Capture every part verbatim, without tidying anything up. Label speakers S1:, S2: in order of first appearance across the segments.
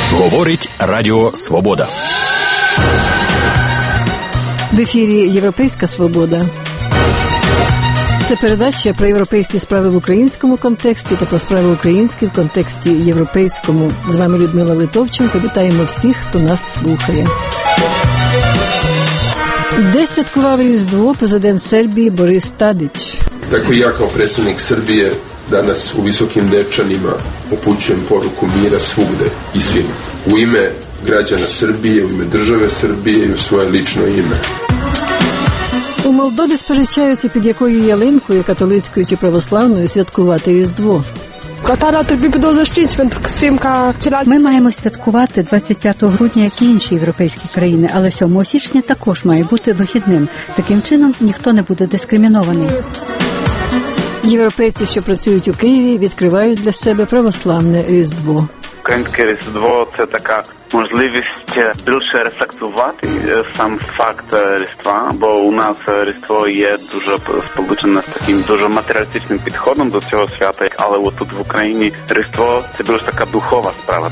S1: Говорить Радіо Свобода.
S2: В ефірі «Європейська Свобода». Це передача про європейські справи в українському контексті та про справи українські в контексті європейському. З вами Людмила Литовченко. Вітаємо всіх, хто нас слухає. Де святкував Різдво президент Сербії Борис Tadić?
S3: Tako i ja kao predsjednik Srbije danas u Visokim Dečanima upućujem poruku mira svugde i svima. U ime građana Srbije, u ime države Srbije i u svoje lično ime.
S2: У Молдові сперечаються, під якою ялинкою, католицькою чи православною, святкувати Різдво.
S4: Ми маємо святкувати двадцять п'ятого грудня, як і інші європейські країни, але сьомого січня також має бути вихідним. Таким чином, ніхто не буде дискримінований.
S2: Європейці, що працюють у Києві, відкривають для себе православне Різдво.
S5: Українське Різдво – це така можливість більше рефлексувати сам факт Різдва, бо у нас Різдво є дуже сполучене з таким дуже матеріалістичним підходом до цього свята, але от тут в Україні Різдво – це більш така духова справа.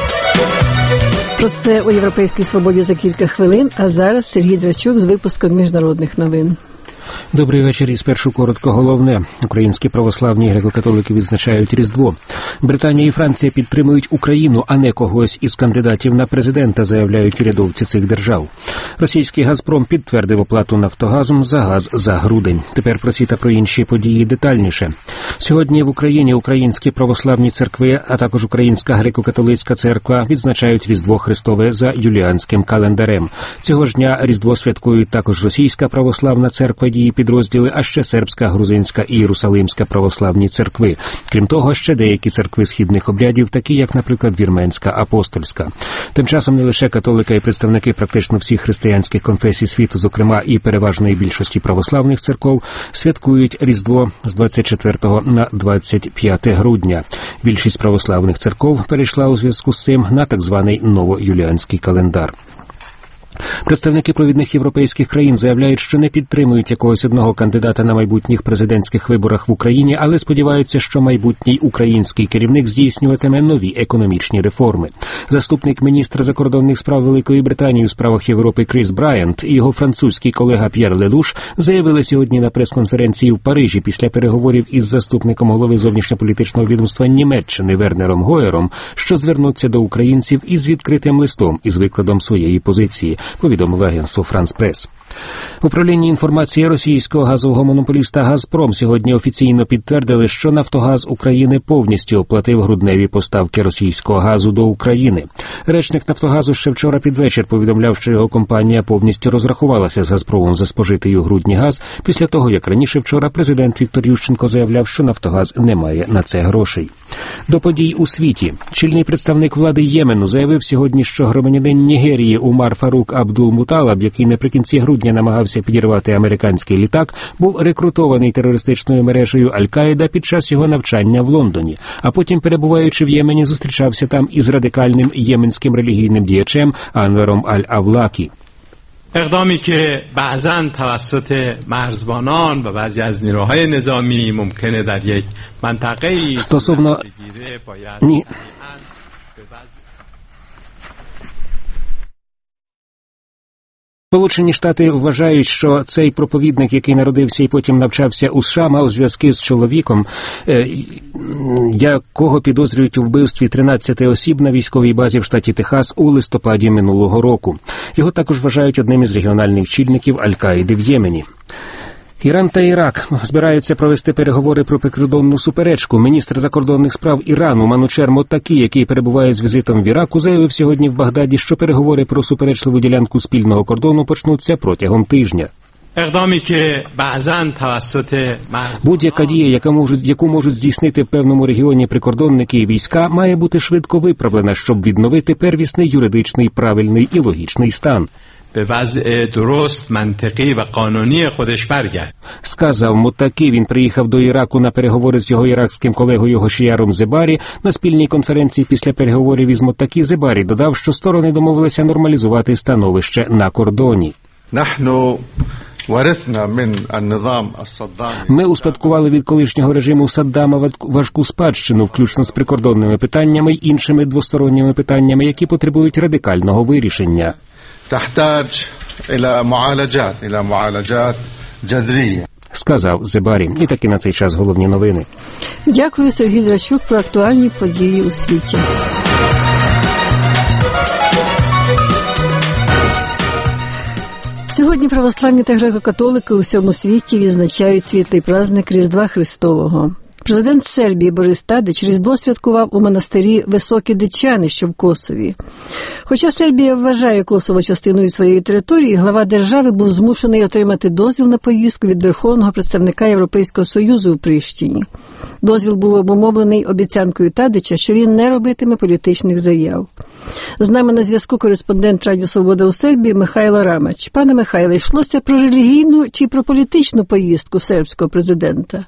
S2: Про це у «Європейській Свободі» за кілька хвилин, а зараз Сергій Драчук з випуском міжнародних новин.
S6: Добрий вечір. І спершу коротко головне. Українські православні греко-католики відзначають Різдво. Британія і Франція підтримують Україну, а не когось із кандидатів на президента, заявляють урядовці цих держав. Російський «Газпром» підтвердив оплату «Нафтогазом» за газ за грудень. Тепер про ці та про інші події детальніше. Сьогодні в Україні українські православні церкви, а також Українська греко-католицька церква відзначають Різдво Христове за юліанським календарем. Цього ж дня Різдво святкують також Російська православна церква, її підрозділи, а ще Сербська, Грузинська і Єрусалимська православні церкви. Крім того, ще деякі церкви східних обрядів, такі як, наприклад, Вірменська апостольська. Тим часом не лише католики і представники практично всіх християнських конфесій світу, зокрема і переважної більшості православних церков, святкують Різдво з двадцять четвертого на двадцять п'яте грудня. Більшість православних церков перейшла у зв'язку з цим на так званий новоюліанський календар. Представники провідних європейських країн заявляють, що не підтримують якогось одного кандидата на майбутніх президентських виборах в Україні, але сподіваються, що майбутній український керівник здійснюватиме нові економічні реформи. Заступник міністра закордонних справ Великої Британії у справах Європи Кріс Брайант і його французький колега П'єр Лелуш заявили сьогодні на прес-конференції в Парижі після переговорів із заступником голови зовнішньополітичного відомства Німеччини Вернером Гойером, що звернуться до українців із відкритим листом із викладом своєї позиції, повідомило агентство «Франс Прес». Управління інформації російського газового монополіста «Газпром» сьогодні офіційно підтвердили, що «Нафтогаз» України повністю оплатив грудневі поставки російського газу до України. Речник «Нафтогазу» ще вчора під вечір повідомляв, що його компанія повністю розрахувалася з «Газпромом» за спожитий у грудні газ, після того, як раніше вчора президент Віктор Ющенко заявляв, що «Нафтогаз» не має на це грошей. До подій у світі. Чільний представник влади Ємену заявив сьогодні, що громадянин Нігерії Умар Фарук Абдул-Муталаб, який наприкінці грудня намагався підірвати американський літак, був рекрутований терористичною мережею Аль-Каїда під час його навчання в Лондоні, а потім, перебуваючи в Ємені, зустрічався там із радикальним єменським релігійним діячем Анваром Аль-Авлакі.
S7: اقدامی که بعضاً توسط مرزبانان و بعضی از نیروهای نظامی ممکنه در یک منطقه‌ای
S6: стосовно ні Сполучені Штати вважають, що цей проповідник, який народився і потім навчався у США, мав зв'язки з чоловіком, якого підозрюють у вбивстві тринадцяти осіб на військовій базі в штаті Техас у листопаді минулого року. Його також вважають одним із регіональних чільників Аль-Каїди в Ємені. Іран та Ірак збираються провести переговори про прикордонну суперечку. Міністр закордонних справ Ірану Манучер Моттакі, який перебуває з візитом в Іраку, заявив сьогодні в Багдаді, що переговори про суперечливу ділянку спільного кордону почнуться протягом тижня. Будь-яка дія, яка можуть, яку можуть здійснити в певному регіоні прикордонники і війська, має бути швидко виправлена, щоб відновити первісний юридичний, правильний і логічний стан.
S7: به وضع درست منطقی و قانونی خودش برگرد.
S6: Сказав Моттакі. Він приїхав до Іраку на переговори з його іракським колегою Гошіяром Зебарі. На спільній конференції після переговорів із Моттакі Зебарі додав, що сторони домовилися нормалізувати становище на кордоні. Ми успадкували від колишнього режиму Саддама важку спадщину, включно з прикордонними питаннями й іншими двосторонніми питаннями, які потребують радикального вирішення. Сказав Зебарі. І таки на цей час головні новини.
S2: Дякую, Сергій Драчук, про актуальні події у світі. Сьогодні православні та греко-католики у всьому світі відзначають світлий праздник Різдва Христового. Президент Сербії Борис Тадич Різдво святкував у монастирі Високі Дечани, що в Косові. Хоча Сербія вважає Косово частиною своєї території, глава держави був змушений отримати дозвіл на поїздку від верховного представника Європейського Союзу у Прищині. Дозвіл був обумовлений обіцянкою Тадича, що він не робитиме політичних заяв. З нами на зв'язку кореспондент Радіо Свобода у Сербії Михайло Рамач. Пане Михайле, йшлося про релігійну чи про політичну поїздку сербського президента?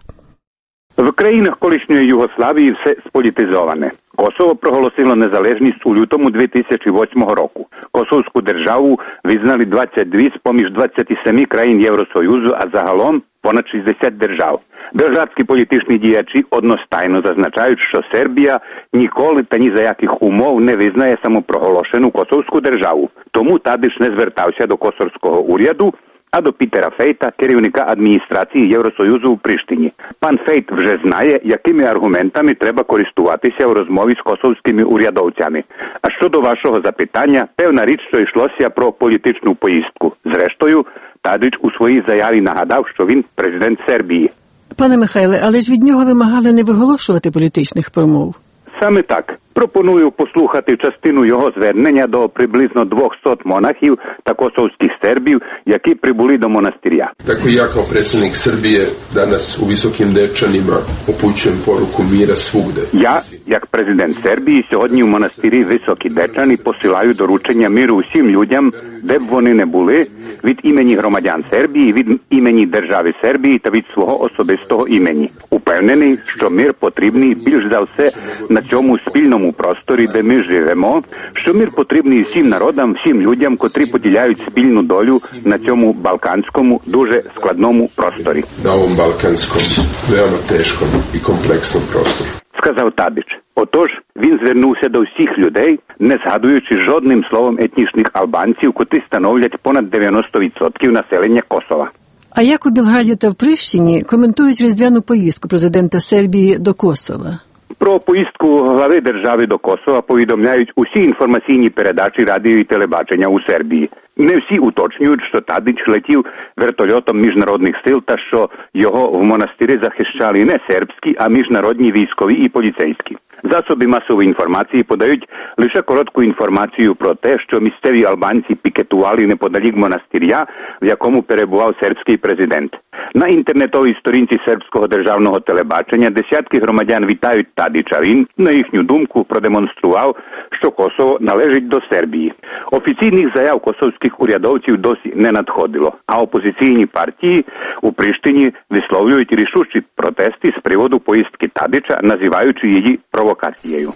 S8: В країнах колишньої Югославії все сполітизоване. Косово проголосило незалежність у лютому дві тисячі восьмого року. Косовську державу визнали двадцять дві з-поміж двадцяти семи країн Євросоюзу, а загалом понад шістдесят держав. Белградські політичні діячі одностайно зазначають, що Сербія ніколи та ні за яких умов не визнає самопроголошену Косовську державу. Тому Тадич не звертався до косовського уряду, а до Пітера Фейта, керівника адміністрації Євросоюзу у Приштині. Пан Фейт вже знає, якими аргументами треба користуватися в розмові з косовськими урядовцями. А щодо вашого запитання, певна річ, що йшлося про політичну поїздку. Зрештою, Тадич у своїй заяві нагадав, що він президент Сербії.
S2: Пане Михайле, але ж від нього вимагали не виголошувати політичних промов.
S8: Саме так. Пропоную послухати частину його звернення до приблизно двохсот монахів та косовських сербів, які прибули до монастиря.
S3: Tako ja kao predsjednik Srbije danas u Visokim Dečanima upućujem poruku mira svugde.
S8: Я, як президент Сербії, сьогодні в монастирі Високі Дечани посилаю доручення миру усім людям, де б вони не були, від імені громадян Сербії, від імені держави Сербії та від свого особистого імені. Упевнений, що мир потрібний більш за все на цьому спільному просторі, де ми живемо, що мир потрібний всім народам, всім людям, котрі поділяють спільну долю на цьому балканському, дуже складному просторі.
S3: Na ovom balkanskom, veoma teškom i kompleksnom prostoru.
S8: Сказав Тадич. Отож, він звернувся до всіх людей, не згадуючи жодним словом етнічних албанців, котрі становлять понад дев'яносто відсотків населення Косова.
S2: А як у Белграді та в Прищині коментують різдвяну поїздку президента Сербії до Косова?
S8: Про поїздку глави держави до Косова повідомляють усі інформаційні передачі радіо і телебачення у Сербії. Не всі уточнюють, що Тадич летів вертольотом міжнародних сил та що його в монастирі захищали не сербські, а міжнародні військові і поліцейські. Засоби масової інформації подають лише коротку інформацію про те, що місцеві албанці пікетували неподалік монастиря, в якому перебував сербський президент. На інтернетовій сторінці сербського державного телебачення десятки громадян вітають Тадича. Він, на їхню думку, продемонстрував, що Косово належить до Сербії. Офіційних заяв косовських урядовців досі не надходило, а опозиційні партії у Приштині висловлюють рішучі протести з приводу поїздки Тадича, називаючи її провокацією.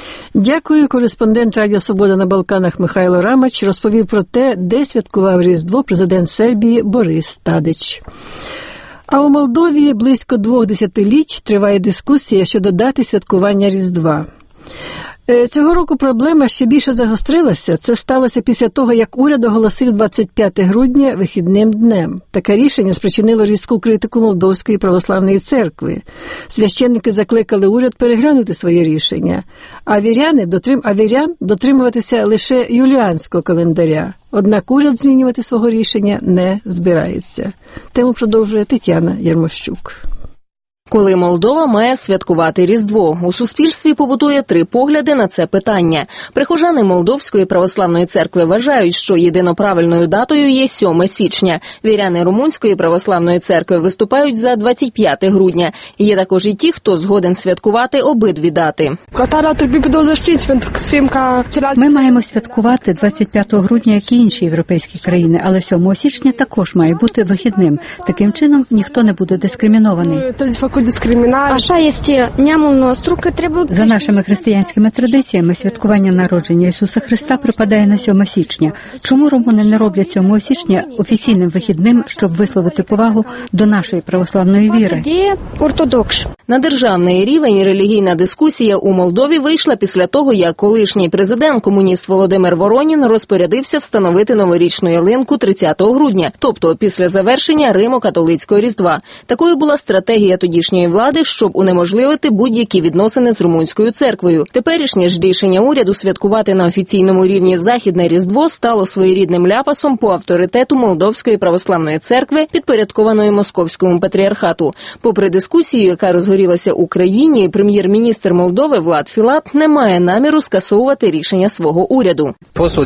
S2: Дякую. Кореспондент Радіо Свобода на Балканах Михайло Рамач розповів про те, де святкував Різдво президент Сербії Борис Тадич. А у Молдові близько двох десятиліть триває дискусія щодо дати святкування Різдва. Цього року проблема ще більше загострилася. Це сталося після того, як уряд оголосив двадцять п'яте грудня вихідним днем. Таке рішення спричинило різку критику Молдовської православної церкви. Священники закликали уряд переглянути своє рішення, а віряни дотрим... а вірян дотримуватися лише юліанського календаря. Однак уряд змінювати свого рішення не збирається. Тему продовжує Тетяна Ярмощук.
S9: Коли Молдова має святкувати Різдво? У суспільстві побутує три погляди на це питання. Прихожани Молдовської православної церкви вважають, що єдино правильною датою є сьоме січня. Віряни Румунської православної церкви виступають за двадцять п'яте грудня. Є також і ті, хто згоден святкувати обидві дати.
S4: Ми маємо святкувати двадцять п'ятого грудня, як і інші європейські країни, але сьомого січня також має бути вихідним. Таким чином ніхто не буде дискримінований.
S10: дискримінація.
S4: За нашими християнськими традиціями, святкування народження Ісуса Христа припадає на сьоме січня. Чому румуни не роблять сьомого січня офіційним вихідним, щоб висловити повагу до нашої православної віри?
S9: На державний рівень релігійна дискусія у Молдові вийшла після того, як колишній президент-комуніст Володимир Воронін розпорядився встановити новорічну ялинку тридцятого грудня, тобто після завершення Римо-католицького Різдва. Такою була стратегія тодішньої влади, щоб унеможливити будь-які відносини з румунською церквою. Теперішнє ж рішення уряду святкувати на офіційному рівні Західне Різдво стало своєрідним ляпасом по авторитету Молдовської православної церкви, підпорядкованої Московському патріархату. Попри дискусію, яка розгорілася у країні, прем'єр-міністр Молдови Влад Філат не має наміру скасовувати рішення свого уряду.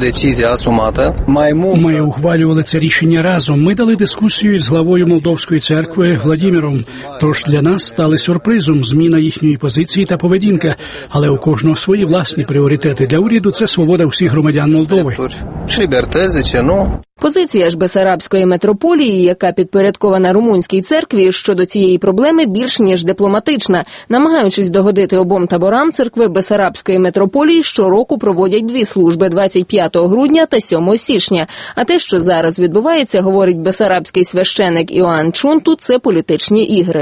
S11: Ми ухвалювали це рішення разом. Ми дали дискусію з главою Молдовської церкви Владіміром. Тож для нас стали сюрпризом зміна їхньої позиції та поведінка. Але у кожного свої власні пріоритети. Для уряду це свобода всіх громадян Молдови.
S9: Позиція ж Бесарабської митрополії, яка підпорядкована румунській церкві, щодо цієї проблеми більш ніж дипломатична. Намагаючись догодити обом таборам, церкви Бесарабської митрополії щороку проводять дві служби – двадцять п'ятого грудня та сьомого січня. А те, що зараз відбувається, говорить бесарабський священик Іоанн Чунту, це політичні ігри.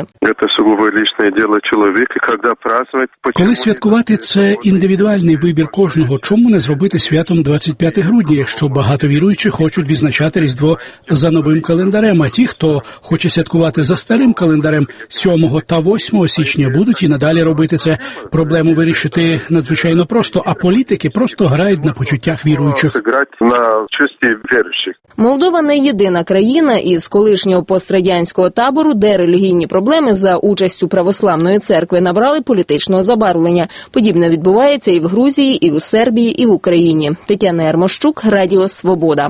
S11: Коли святкувати – це індивідуальний вибір кожного. Чому не зробити святом двадцять п'ятого грудня, якщо багато віруючих хочуть відзначати Різдво за новим календарем, а ті, хто хоче святкувати за старим календарем сьомого та восьмого січня, будуть і надалі робити це. Проблему вирішити надзвичайно просто, а політики просто грають на почуттях віруючих.
S9: Молдова не єдина країна із колишнього пострадянського табору, де релігійні проблеми за участю православної церкви набрали політичного забарвлення. Подібне відбувається і в Грузії, і у Сербії, і в Україні. Тетяна Ярмощук, Радіо Свобода.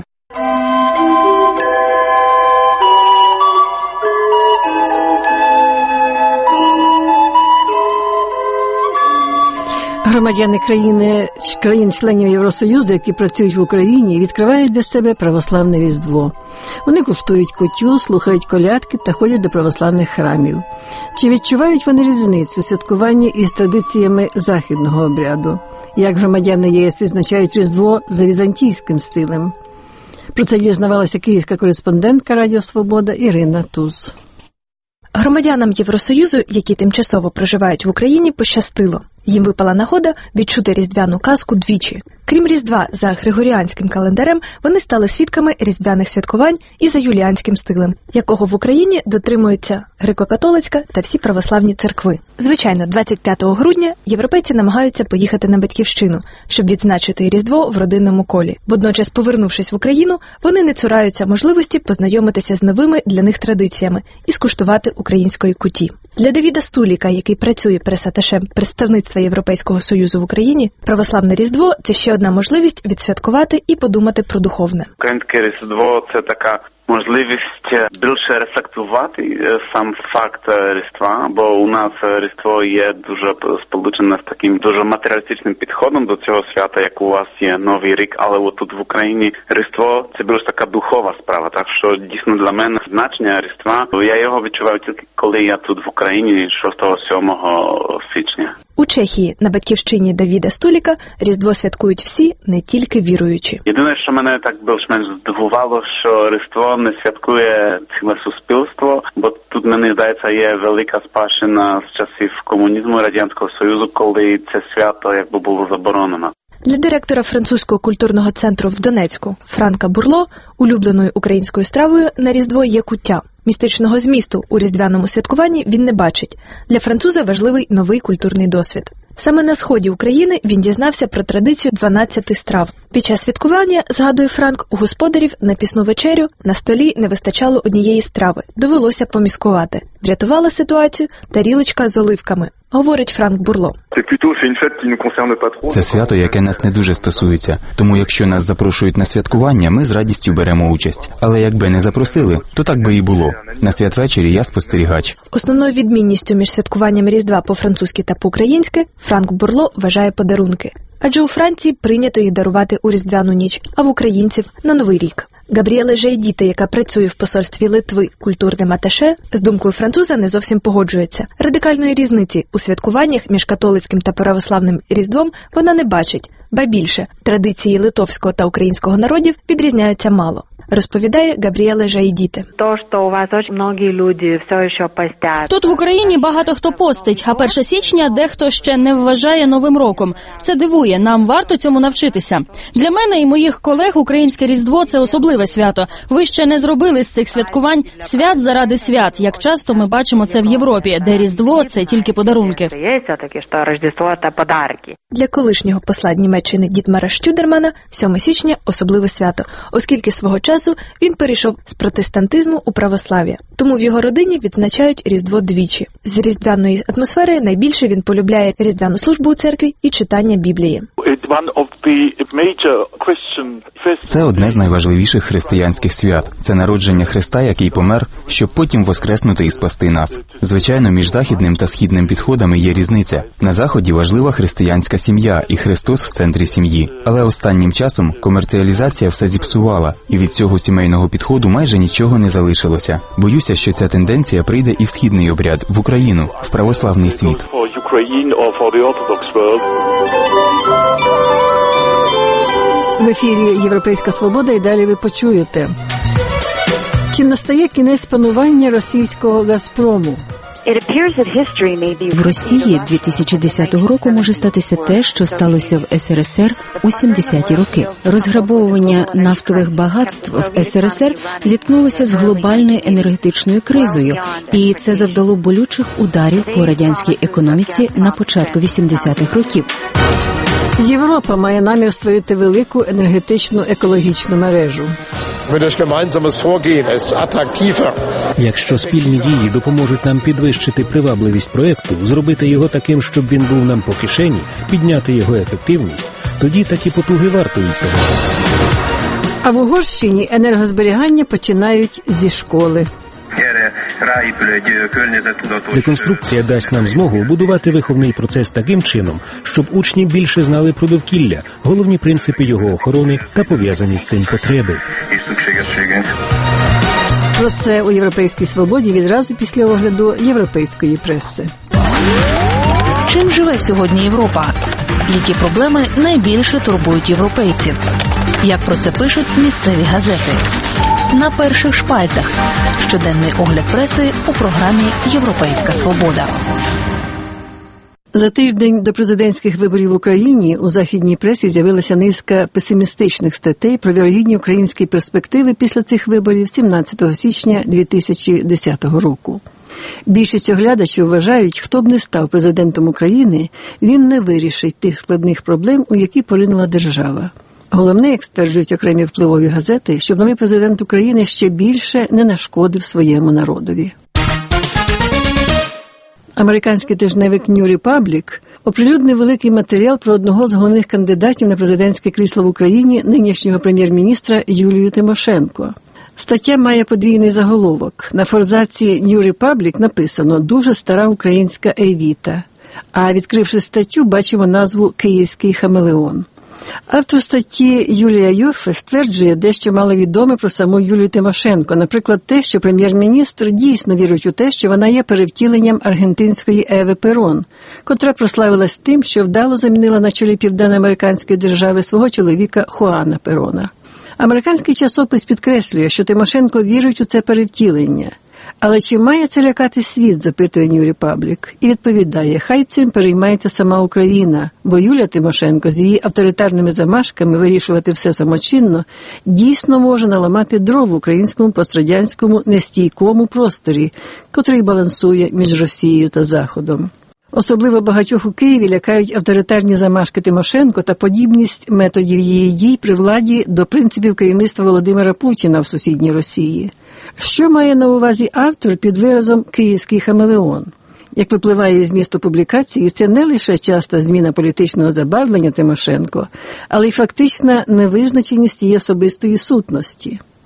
S2: Громадяни країни, країн-членів Євросоюзу, які працюють в Україні, відкривають для себе православне Різдво. Вони куштують кутю, слухають колядки та ходять до православних храмів. Чи відчувають вони різницю у святкуванні із традиціями західного обряду? Як громадяни ЄС відзначають Різдво за візантійським стилем? Про це дізнавалася київська кореспондентка Радіо Свобода Ірина Туз.
S12: Громадянам Євросоюзу, які тимчасово проживають в Україні, пощастило. Їм випала нагода відчути різдвяну казку двічі. Крім Різдва за григоріанським календарем, вони стали свідками різдвяних святкувань і за юліанським стилем, якого в Україні дотримуються греко-католицька та всі православні церкви. Звичайно, двадцять п'ятого грудня європейці намагаються поїхати на батьківщину, щоб відзначити Різдво в родинному колі. Водночас, повернувшись в Україну, вони не цураються можливості познайомитися з новими для них традиціями і скуштувати української куті. Для Давіда Стуліка, який працює прес-аташе представництва Європейського Союзу в Україні, православне Різдво – це ще одна можливість відсвяткувати і подумати про духовне.
S5: Українське Різдво – це така можливість більше рефлектувати сам факт Різдва, бо у нас Різдво є дуже сполучене з таким дуже матеріалістичним підходом до цього свята, як у вас є Новий рік, але от тут в Україні Різдво – це більш така духова справа, так що дійсно для мене значення Різдва, я його відчуваю тільки коли я тут в Україні шостого-сьомого січня.
S12: У Чехії, на батьківщині Давіда Стуліка, Різдво святкують всі, не тільки віруючі.
S5: Єдине, що мене так більш-менш здивувало, що Різдво не святкує ціле суспільство, бо тут, мені здається, є велика спадщина з часів комунізму, Радянського Союзу, коли це свято якби було заборонено.
S12: Для директора французького культурного центру в Донецьку Франка Бурло улюбленою українською стравою на Різдво є куття. Містичного змісту у різдвяному святкуванні він не бачить. Для француза важливий новий культурний досвід. Саме на сході України він дізнався про традицію дванадцяти страв. Під час святкування, згадує Франк, у господарів на пісну вечерю на столі не вистачало однієї страви. Довелося поміскувати. Врятувала ситуацію тарілочка з оливками, говорить Франк Бурло.
S13: Це свято, яке нас не дуже стосується. Тому якщо нас запрошують на святкування, ми з радістю беремо участь. Але якби не запросили, то так би і було. На святвечері я спостерігач.
S12: Основною відмінністю між святкуванням Різдва по-французьки та по-українськи Франк Бурло вважає подарунки. Адже у Франції прийнято їх дарувати у Різдвяну ніч, а в українців – на Новий рік. Габріеле Жайдіте, яка працює в посольстві Литви культурним аташе, з думкою француза не зовсім погоджується. Радикальної різниці у святкуваннях між католицьким та православним Різдвом вона не бачить, ба більше, традиції литовського та українського народів відрізняються мало. Розповідає Габріеле Жайдіте.
S10: Тут в Україні багато хто постить, а перше січня дехто ще не вважає Новим роком. Це дивує, нам варто цьому навчитися. Для мене і моїх колег українське Різдво – це особливе свято. Ви ще не зробили з цих святкувань свят заради свят, як часто ми бачимо це в Європі, де Різдво – це тільки подарунки.
S12: Для колишнього посла Німеччини Дітмара Штюдермана сьоме січня – особливе свято, оскільки свого часу він перейшов з протестантизму у православ'я. Тому в його родині відзначають Різдво двічі. З різдвяної атмосфери найбільше він полюбляє різдвяну службу у церкві і читання Біблії.
S13: Це одне з найважливіших християнських свят. Це народження Христа, який помер, щоб потім воскреснути і спасти нас. Звичайно, між західним та східним підходами є різниця. На Заході важлива християнська сім'я і Христос в центрі сім'ї. Але останнім часом комерціалізація все зіпсувала, і від цього сімейного підходу майже нічого не залишилося. Боюся, що ця тенденція прийде і в східний обряд, в Україну, в православний світ.
S2: В ефірі «Європейська свобода» і далі ви почуєте. Чи настає кінець панування російського «Газпрому»?
S14: В Росії дві тисячі десятого року може статися те, що сталося в ес ер ес ер у сімдесяті роки. Розграбовування нафтових багатств в ес ер ес ер зіткнулося з глобальною енергетичною кризою, і це завдало болючих ударів по радянській економіці на початку вісімдесятих років.
S2: Європа має намір створити велику енергетичну екологічну мережу.
S6: Якщо спільні дії допоможуть нам підвищити привабливість проєкту, зробити його таким, щоб він був нам по кишені, підняти його ефективність, тоді такі потуги вартують того.
S2: А в Угорщині енергозберігання починають зі школи.
S6: Реконструкція дасть нам змогу будувати виховний процес таким чином, щоб учні більше знали про довкілля, головні принципи його охорони та пов'язані з цим потреби.
S2: Про це у «Європейській свободі» відразу після огляду європейської преси.
S15: Чим живе сьогодні Європа? Які проблеми найбільше турбують європейців? Як про це пишуть місцеві газети? На перших шпальтах. Щоденний огляд преси у програмі «Європейська свобода».
S2: За тиждень до президентських виборів в Україні у західній пресі з'явилася низка песимістичних статей про вірогідні українські перспективи після цих виборів сімнадцятого січня дві тисячі десятого року. Більшість оглядачів вважають, хто б не став президентом України, він не вирішить тих складних проблем, у які поринула держава. Головне, як стверджують окремі впливові газети, щоб новий президент України ще більше не нашкодив своєму народові. Американський тижневик New Republic оприлюднив великий матеріал про одного з головних кандидатів на президентське крісло в Україні, нинішнього прем'єр-міністра Юлію Тимошенко. Стаття має подвійний заголовок. На форзаці New Republic написано «Дуже стара українська еліта», а відкривши статтю, бачимо назву «Київський хамелеон». Автор статті Юлія Йоффе стверджує дещо маловідоме про саму Юлію Тимошенко, наприклад, те, що прем'єр-міністр дійсно вірить у те, що вона є перевтіленням аргентинської Еви Перон, котра прославилась тим, що вдало замінила на чолі південноамериканської держави свого чоловіка Хуана Перона. Американський часопис підкреслює, що Тимошенко вірить у це перевтілення. Але чи має це лякати світ, запитує New Republic, і відповідає, хай цим переймається сама Україна, бо Юлія Тимошенко з її авторитарними замашками вирішувати все самочинно дійсно може наламати дров в українському пострадянському нестійкому просторі, котрий балансує між Росією та Заходом. Особливо багатьох у Києві лякають авторитарні замашки Тимошенко та подібність методів її дій при владі до принципів керівництва Володимира Путіна в сусідній Росії. Що має на увазі автор під виразом «Київський хамелеон»? Як випливає із змісту публікації, це не лише часта зміна політичного забарвлення Тимошенко, але й фактична невизначеність її особистої сутності.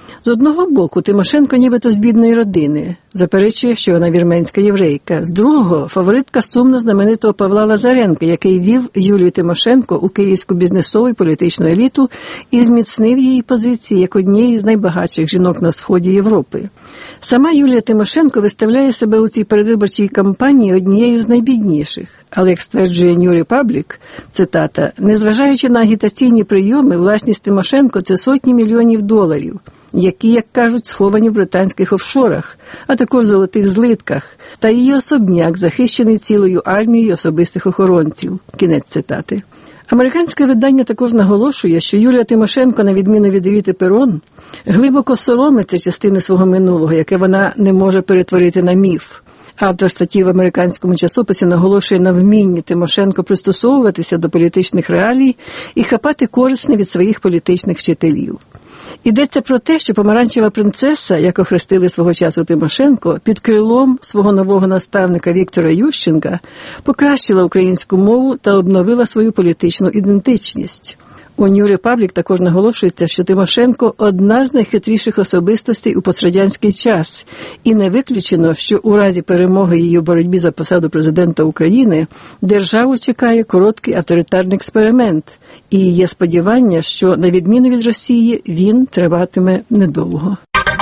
S2: З одного боку, Тимошенко нібито з бідної родини, заперечує, що вона вірменська єврейка. З другого, фаворитка сумно знаменитого Павла Лазаренка, який вів Юлію Тимошенко у київську бізнесову і політичну еліту і зміцнив її позиції як однієї з найбагатших жінок на сході Європи. Сама Юлія Тимошенко виставляє себе у цій передвиборчій кампанії однією з найбідніших. Але, як стверджує New Republic, цитата, «незважаючи на агітаційні прийоми, власність Тимошенко – це сотні мільйонів доларів, які, як кажуть, сховані в британських офшорах, а також в золотих злитках, та її особняк, захищений цілою армією особистих охоронців». Кінець цитати. Американське видання також наголошує, що Юлія Тимошенко, на відміну від Евіти Перон, глибоко соромиться частини свого минулого, яке вона не може перетворити на міф. Автор статті в американському часописі наголошує на вмінні Тимошенко пристосовуватися до політичних реалій і хапати корисне від своїх політичних вчителів. Йдеться про те, що помаранчева принцеса, як охрестили свого часу Тимошенко, під крилом свого нового наставника Віктора Ющенка покращила українську мову та обновила свою політичну ідентичність. У New Republic також наголошується, що Тимошенко – одна з найхитріших особистостей у пострадянський час, і не виключено, що у разі перемоги її у боротьбі за посаду президента України державу чекає короткий авторитарний експеримент, і є сподівання, що, на відміну від Росії, він триватиме недовго.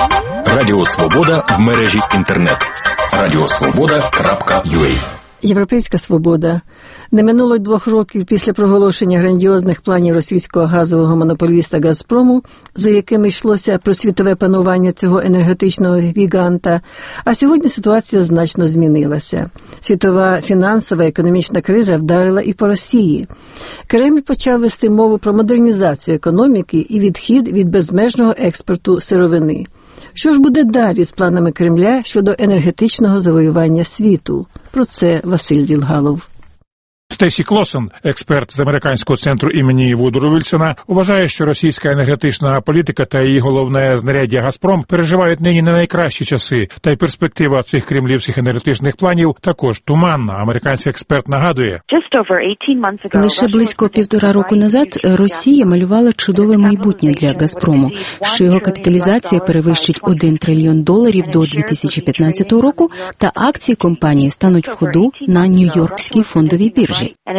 S1: Радіо Свобода в мережі інтернет. радіосвобода крапка ю а.
S2: Європейська свобода. Не минуло й двох років після проголошення грандіозних планів російського газового монополіста «Газпрому», за якими йшлося про світове панування цього енергетичного гіганта, а сьогодні ситуація значно змінилася. Світова фінансова і економічна криза вдарила і по Росії. Кремль почав вести мову про модернізацію економіки і відхід від безмежного експорту сировини. Що ж буде далі з планами Кремля щодо енергетичного завоювання світу? Про це Василь Ділгалов.
S16: Стейсі Клосон, експерт з американського центру імені Вудро Вільсона, вважає, що російська енергетична політика та її головне знаряддя «Газпром» переживають нині не найкращі часи, та й перспектива цих кремлівських енергетичних планів також туманна. Американський експерт нагадує.
S14: Лише близько півтора року назад Росія малювала чудове майбутнє для «Газпрому», що його капіталізація перевищить один трильйон доларів до дві тисячі п'ятнадцятого року, та акції компанії стануть в ходу на Нью-Йоркській фондовій біржі.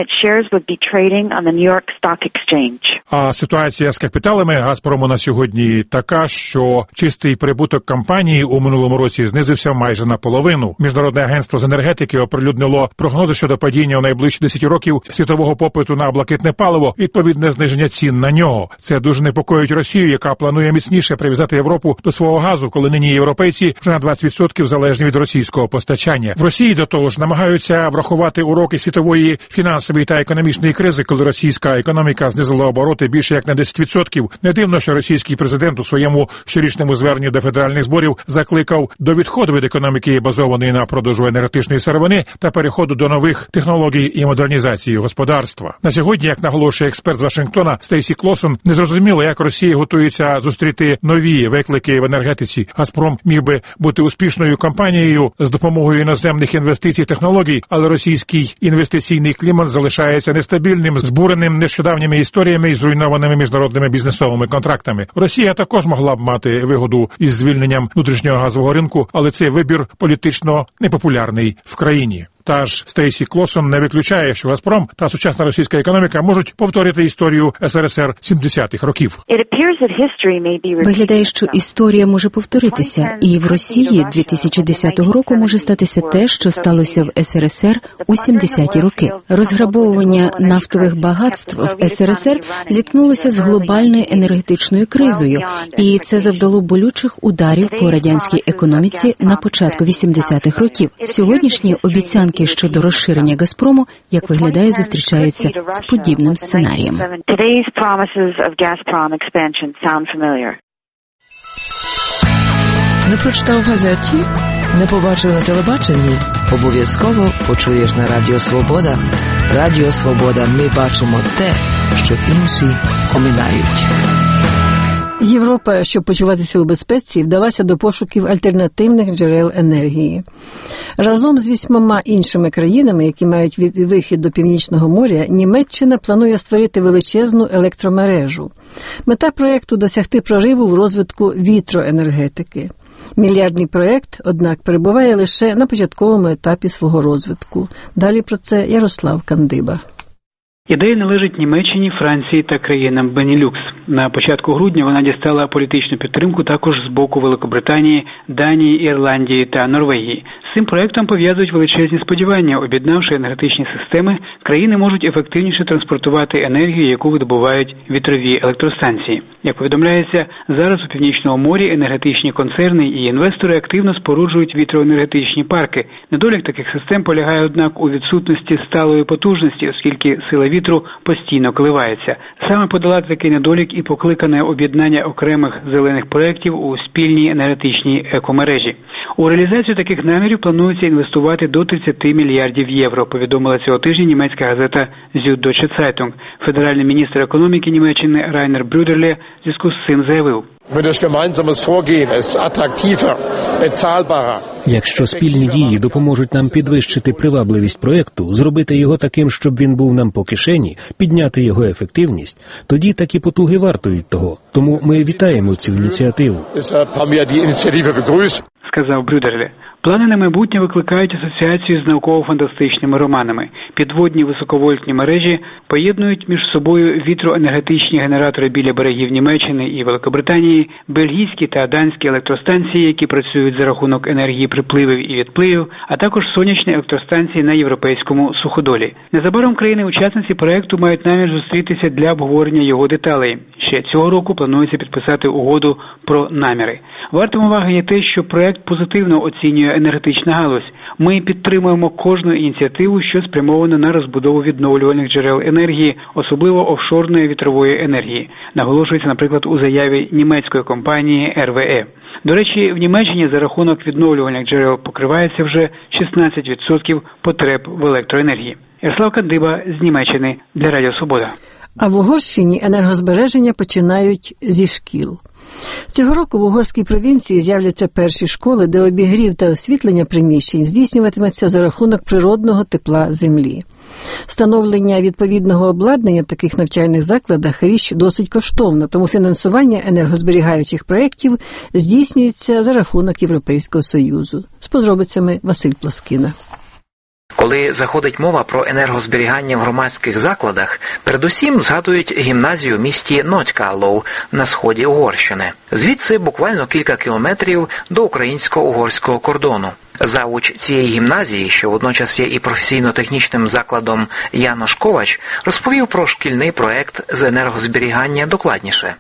S16: А ситуація з капіталами «Газпрому» на сьогодні така, що чистий прибуток компанії у минулому році знизився майже наполовину. Міжнародне агентство з енергетики оприлюднило прогнози щодо падіння у найближчі десять років світового попиту на блакитне паливо, відповідне зниження цін на нього. Це дуже непокоїть Росію, яка планує міцніше прив'язати Європу до свого газу, коли нині європейці вже на двадцять відсотків залежні від російського постачання. В Росії, до того ж, намагаються врахувати уроки світової фінансової та економічної кризи, коли російська економіка знизила обороти більше як на десять відсотків. Не дивно, що російський президент у своєму щорічному зверненні до федеральних зборів закликав до відходу від економіки, базованої на продажу енергетичної сировини, та переходу до нових технологій і модернізації господарства. На сьогодні, як наголошує експерт з Вашингтона Стейсі Клосон, незрозуміло, як Росія готується зустріти нові виклики в енергетиці. «Газпром» міг би бути успішною компанією з допомогою іноземних інвестицій і технологій, але російський інвестиційний клімат залишається нестабільним, збуреним нещодавніми історіями і зруйнованими міжнародними бізнесовими контрактами. Росія також могла б мати вигоду із звільненням внутрішнього газового ринку, але цей вибір політично непопулярний в країні. Та ж Стейсі Клосон не виключає, що «Газпром» та сучасна російська економіка можуть повторити історію ес ер ес ер сімдесятих років.
S14: Виглядає, що історія може повторитися, і в Росії дві тисячі десятого року може статися те, що сталося в ес ер ес ер у сімдесяті роки. Розграбовування нафтових багатств в ес ер ес ер зіткнулося з глобальною енергетичною кризою, і це завдало болючих ударів по радянській економіці на початку вісімдесятих років. Сьогоднішні обіцянки щодо розширення «Газпрому», як виглядає, зустрічаються з подібним сценарієм.
S17: Не прочитав в газеті? Не побачив на телебаченні? Обов'язково почуєш на Радіо Свобода. Радіо Свобода. Ми бачимо те, що інші оминають.
S2: Європа, щоб почуватися у безпеці, вдалася до пошуків альтернативних джерел енергії. Разом з вісьмома іншими країнами, які мають вихід до Північного моря, Німеччина планує створити величезну електромережу. Мета проєкту – досягти прориву в розвитку вітроенергетики. Мільярдний проєкт, однак, перебуває лише на початковому етапі свого розвитку. Далі про це Ярослав Кандиба.
S18: Ідея належить Німеччині, Франції та країнам Бенілюкс. На початку грудня вона дістала політичну підтримку також з боку Великобританії, Данії, Ірландії та Норвегії. З цим проектом пов'язують величезні сподівання. Об'єднавши енергетичні системи, країни можуть ефективніше транспортувати енергію, яку видобувають вітрові електростанції. Як повідомляється, зараз у Північному морі енергетичні концерни і інвестори активно споруджують вітроенергетичні парки. Недолік таких систем полягає, однак, у відсутності сталої потужності, оскільки сила вітру постійно коливається. Саме подолати такий недолік і покликане об'єднання окремих зелених проєктів у спільній енергетичній екомережі. У реалізацію таких намірів планується інвестувати до тридцять мільярдів євро, повідомила цього тижня німецька газета Süddeutsche Zeitung. Федеральний міністр економіки Німеччини Райнер Брюдерле в зв'язку з цим заявив:
S6: якщо спільні дії допоможуть нам підвищити привабливість проєкту, зробити його таким, щоб він був нам по кишені, підняти його ефективність, тоді такі потуги вартують того. Тому ми вітаємо цю ініціативу.
S18: Сказав Брюдерле. Плани на майбутнє викликають асоціацію з науково-фантастичними романами. Підводні високовольтні мережі поєднують між собою вітроенергетичні генератори біля берегів Німеччини і Великобританії, бельгійські та данські електростанції, які працюють за рахунок енергії припливів і відпливів, а також сонячні електростанції на європейському суходолі. Незабаром країни-учасниці проекту мають намір зустрітися для обговорення його деталей. Ще цього року планується підписати угоду про наміри. Вартим уваги є те, що проект позитивно оцінює енергетична галузь. Ми підтримуємо кожну ініціативу, що спрямована на розбудову відновлювальних джерел енергії, особливо офшорної вітрової енергії, наголошується, наприклад, у заяві німецької компанії ер ве е. До речі, в Німеччині за рахунок відновлювальних джерел покривається вже шістнадцять відсотків потреб в електроенергії. Ярослав Кандиба з Німеччини для Радіо Свобода.
S2: А в Угорщині енергозбереження починають зі шкіл. Цього року в угорській провінції з'являться перші школи, де обігрів та освітлення приміщень здійснюватиметься за рахунок природного тепла землі. Встановлення відповідного обладнання в таких навчальних закладах – річ досить коштовна, тому фінансування енергозберігаючих проєктів здійснюється за рахунок Європейського Союзу. З подробицями Василь Плоскина.
S19: Коли заходить мова про енергозберігання в громадських закладах, передусім згадують гімназію в місті Нотькалов на сході Угорщини. Звідси буквально кілька кілометрів до українсько-угорського кордону. Завуч цієї гімназії, що водночас є і професійно-технічним закладом Янош Ковач, розповів про шкільний проект з енергозберігання докладніше.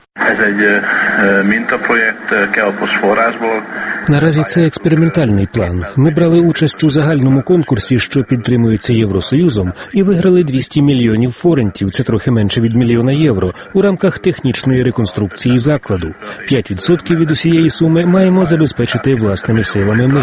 S6: Наразі це експериментальний план. Ми брали участь у загальному конкурсі, що підтримується Євросоюзом, і виграли двісті мільйонів форентів, це трохи менше від мільйона євро, у рамках технічної реконструкції закладу. п'ять відсотків від усієї суми маємо забезпечити власними силами ми.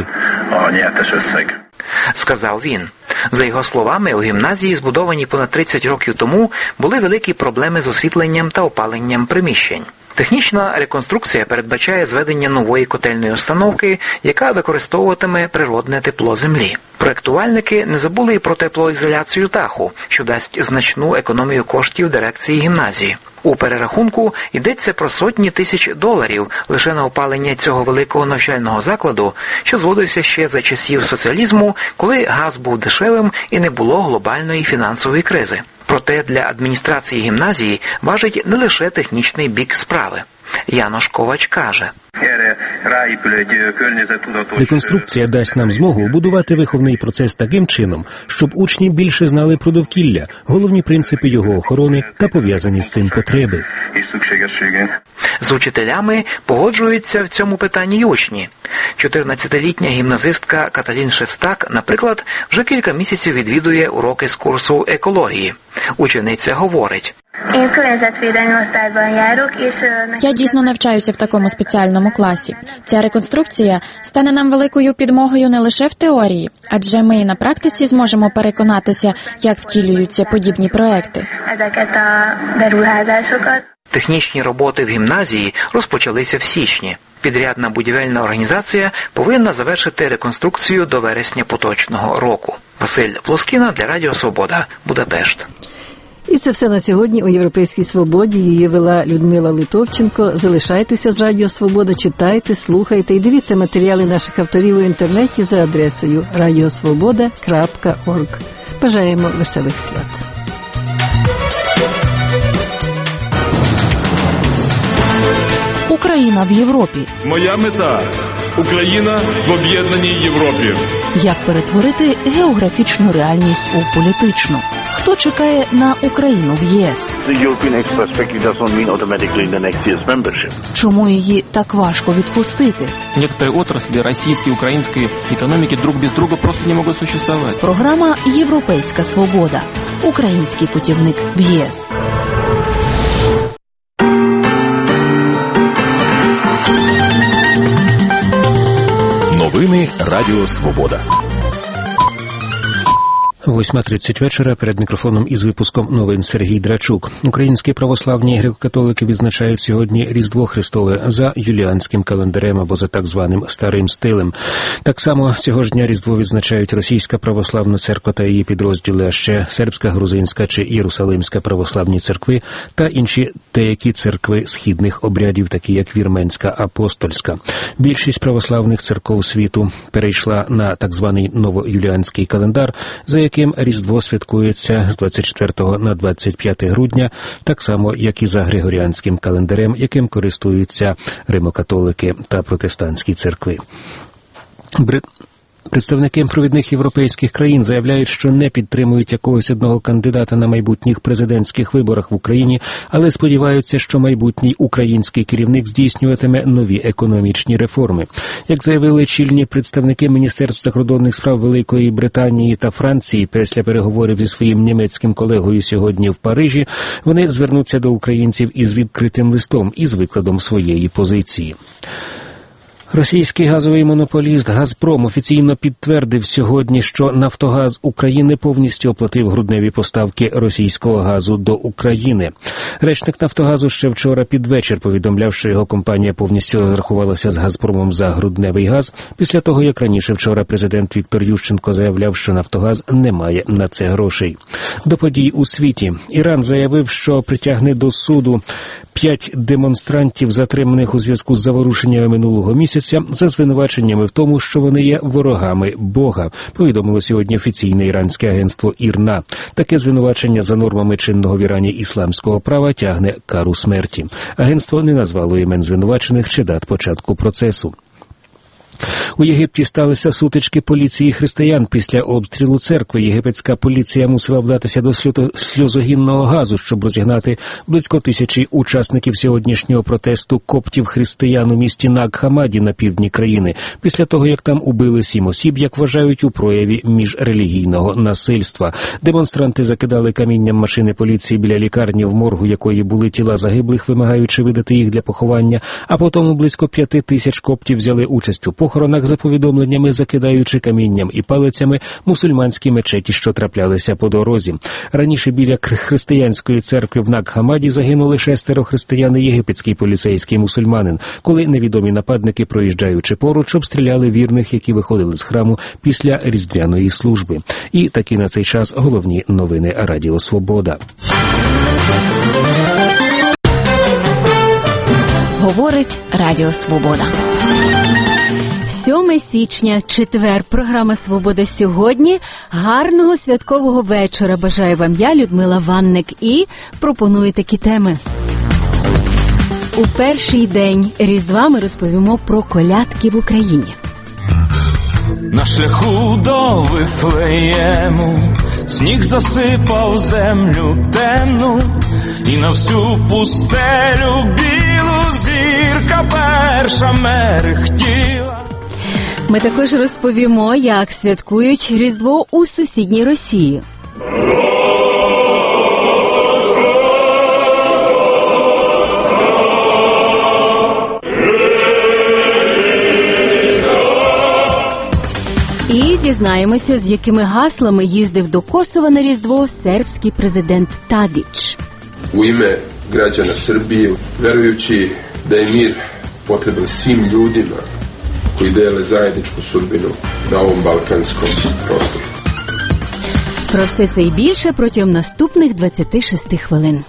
S19: Сказав він. За його словами, у гімназії, збудованій понад тридцять років тому, були великі проблеми з освітленням та опаленням приміщень. Технічна реконструкція передбачає зведення нової котельної установки, яка використовуватиме природне тепло землі. Проєктувальники не забули і про теплоізоляцію даху, що дасть значну економію коштів дирекції гімназії. У перерахунку йдеться про сотні тисяч доларів лише на опалення цього великого навчального закладу, що зводився ще за часів соціалізму, коли газ був дешевим і не було глобальної фінансової кризи. Проте для адміністрації гімназії важить не лише технічний бік справи. Янош Ковач каже:
S6: реконструкція дасть нам змогу будувати виховний процес таким чином, щоб учні більше знали про довкілля, головні принципи його охорони та пов'язані з цим потреби.
S19: З учителями погоджуються в цьому питанні й учні. чотирнадцятилітня гімназистка Каталін Шестак, наприклад, вже кілька місяців відвідує уроки з курсу екології. Учениця говорить:
S20: я дійсно навчаюся в такому спеціальному класі. Ця реконструкція стане нам великою підмогою не лише в теорії, адже ми і на практиці зможемо переконатися, як втілюються подібні проекти.
S19: Технічні роботи в гімназії розпочалися в січні. Підрядна будівельна організація повинна завершити реконструкцію до вересня поточного року. Василь Плоскіна для Радіо Свобода, Будапешт.
S2: І це все на сьогодні у «Європейській свободі». Її вела Людмила Литовченко. Залишайтеся з Радіо Свобода, читайте, слухайте і дивіться матеріали наших авторів у інтернеті за адресою радіосвобода крапка орг. Бажаємо веселих свят.
S15: Україна в Європі.
S21: Моя мета – Україна в об'єднаній Європі.
S15: Як перетворити географічну реальність у політичну? Хто чекає на Україну в ЄС? Чому її так важко відпустити?
S22: Некоторые отрасли российской и украинской экономики друг без друга просто не могут существовать.
S15: Програма «Європейська свобода». Український путівник в ЄС.
S1: Новини Радіо Свобода.
S6: восьма тридцять вечора. Перед мікрофоном із випуском новин Сергій Драчук. Українські православні греко-католики відзначають сьогодні Різдво Христове за юліанським календарем або за так званим старим стилем. Так само цього ж дня Різдво відзначають Російська православна церква та її підрозділи, а ще Сербська, Грузинська чи Єрусалимська православні церкви та інші деякі церкви східних обрядів, такі як Вірменська апостольська. Більшість православних церков світу перейшла на так званий новоюліанський календар, за яким Різдво святкується з двадцять четвертого на двадцять п'яте грудня, так само, як і за Григоріанським календарем, яким користуються римокатолики та протестантські церкви. Брит... Представники провідних європейських країн заявляють, що не підтримують якогось одного кандидата на майбутніх президентських виборах в Україні, але сподіваються, що майбутній український керівник здійснюватиме нові економічні реформи. Як заявили чільні представники Міністерств закордонних справ Великої Британії та Франції після переговорів зі своїм німецьким колегою сьогодні в Парижі, вони звернуться до українців із відкритим листом і з викладом своєї позиції. Російський газовий монополіст «Газпром» офіційно підтвердив сьогодні, що «Нафтогаз України» повністю оплатив грудневі поставки російського газу до України. Речник «Нафтогазу» ще вчора під вечір повідомляв, що його компанія повністю розрахувалася з «Газпромом» за грудневий газ, після того, як раніше вчора президент Віктор Ющенко заявляв, що «Нафтогаз» не має на це грошей. До подій у світі. Іран заявив, що притягне до суду п'ять демонстрантів, затриманих у зв'язку з заворушеннями минулого місяця, за звинуваченнями в тому, що вони є ворогами Бога, повідомило сьогодні офіційне іранське агентство ІРНА. Таке звинувачення за нормами чинного в Ірані ісламського права тягне кару смерті. Агентство не назвало імен звинувачених чи дат початку процесу. У Єгипті сталися сутички поліції християн після обстрілу церкви. Єгипетська поліція мусила вдатися до сльозогінного газу, щоб розігнати близько тисячі учасників сьогоднішнього протесту коптів-християн у місті Наг-Хамаді на півдні країни, після того, як там убили сім осіб, як вважають, у прояві міжрелігійного насильства. Демонстранти закидали камінням машини поліції біля лікарні, в моргу якої були тіла загиблих, вимагаючи видати їх для поховання, а потім близько п'яти тисяч коптів взяли участь у похоронах, за повідомленнями закидаючи камінням і палицями мусульманські мечеті, що траплялися по дорозі. Раніше біля християнської церкви в Наг-Хамаді загинули шестеро християн і єгипетський поліцейський мусульманин, коли невідомі нападники, проїжджаючи поруч, обстріляли вірних, які виходили з храму після різдвяної служби. І такі на цей час головні новини Радіо Свобода.
S15: Говорить Радіо Свобода.
S14: сьоме січня, четвер. Програма «Свобода сьогодні». Гарного святкового вечора бажаю вам я, Людмила Ванник, і пропоную такі теми. У перший день Різдва ми розповімо про колядки в Україні.
S23: На шляху до Вифлеєму сніг засипав землю темну, і на всю пустелю білу зірка перша мерехтіла.
S14: Ми також розповімо, як святкують Різдво у сусідній Росії. І дізнаємося, з якими гаслами їздив до Косова на Різдво сербський президент Тадіч.
S3: U ime građana Srbije, verujući da je mir potreban svim ljudima koji dele zajedničku sudbinu на ovom балканском prostoru.
S14: Про все це і більше протягом наступних двадцяти шести хвилин.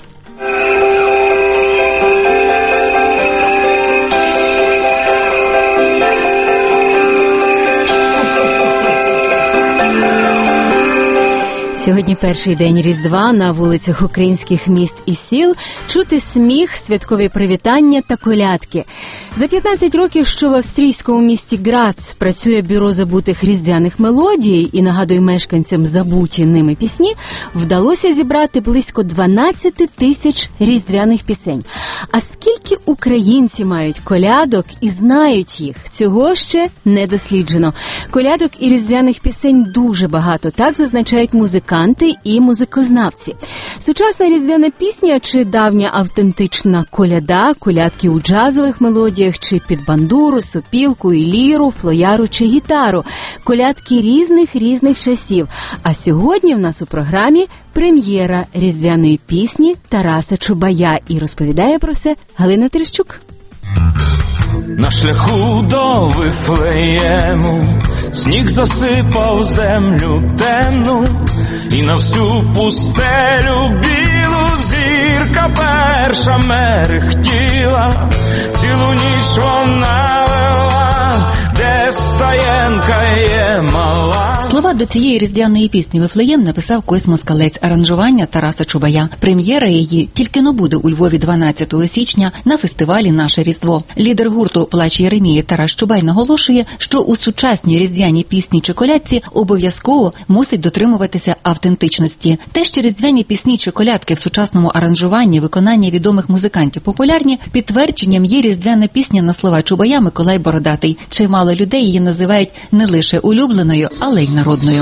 S14: Сьогодні перший день Різдва на вулицях українських міст і сіл, чути сміх, святкові привітання та колядки. За п'ятнадцять років, що в австрійському місті Грац працює бюро забутих різдвяних мелодій і нагадує мешканцям забуті ними пісні, вдалося зібрати близько дванадцять тисяч різдвяних пісень. А скільки українці мають колядок і знають їх, цього ще не досліджено. Колядок і різдвяних пісень дуже багато, так зазначають музиканти і музикознавці. Сучасна різдвяна пісня чи давня автентична коляда, колядки у джазових мелодіях чи під бандуру, сопілку і ліру, флояру чи гітару. Колядки різних-різних часів. А сьогодні в нас у програмі прем'єра різдвяної пісні Тараса Чубая. І розповідає про це Галина Терещук.
S23: На шляху до Вифлеєму сніг засипав землю темну, і на всю пустелю білу зірка перша мерехтіла. Цілу ніч вона вела, де стаєнка є мала.
S14: Слова до цієї різдвяної пісні «Вифлеєм» написав Кось Москалець, аранжування Тараса Чубая. Прем'єра її тільки-но буде у Львові дванадцятого січня на фестивалі «Наше Різдво». Лідер гурту «Плач Єремії» Тарас Чубай наголошує, що у сучасній різдвяній пісні чи колядці обов'язково мусить дотримуватися автентичності. Те, що різдвяні пісні чи колядки в сучасному аранжуванні виконання відомих музикантів популярні, підтвердженням є різдвяна пісня на слова Чубая «Миколай Бородатий». Чимало людей її називають не лише улюбленою, але й народною.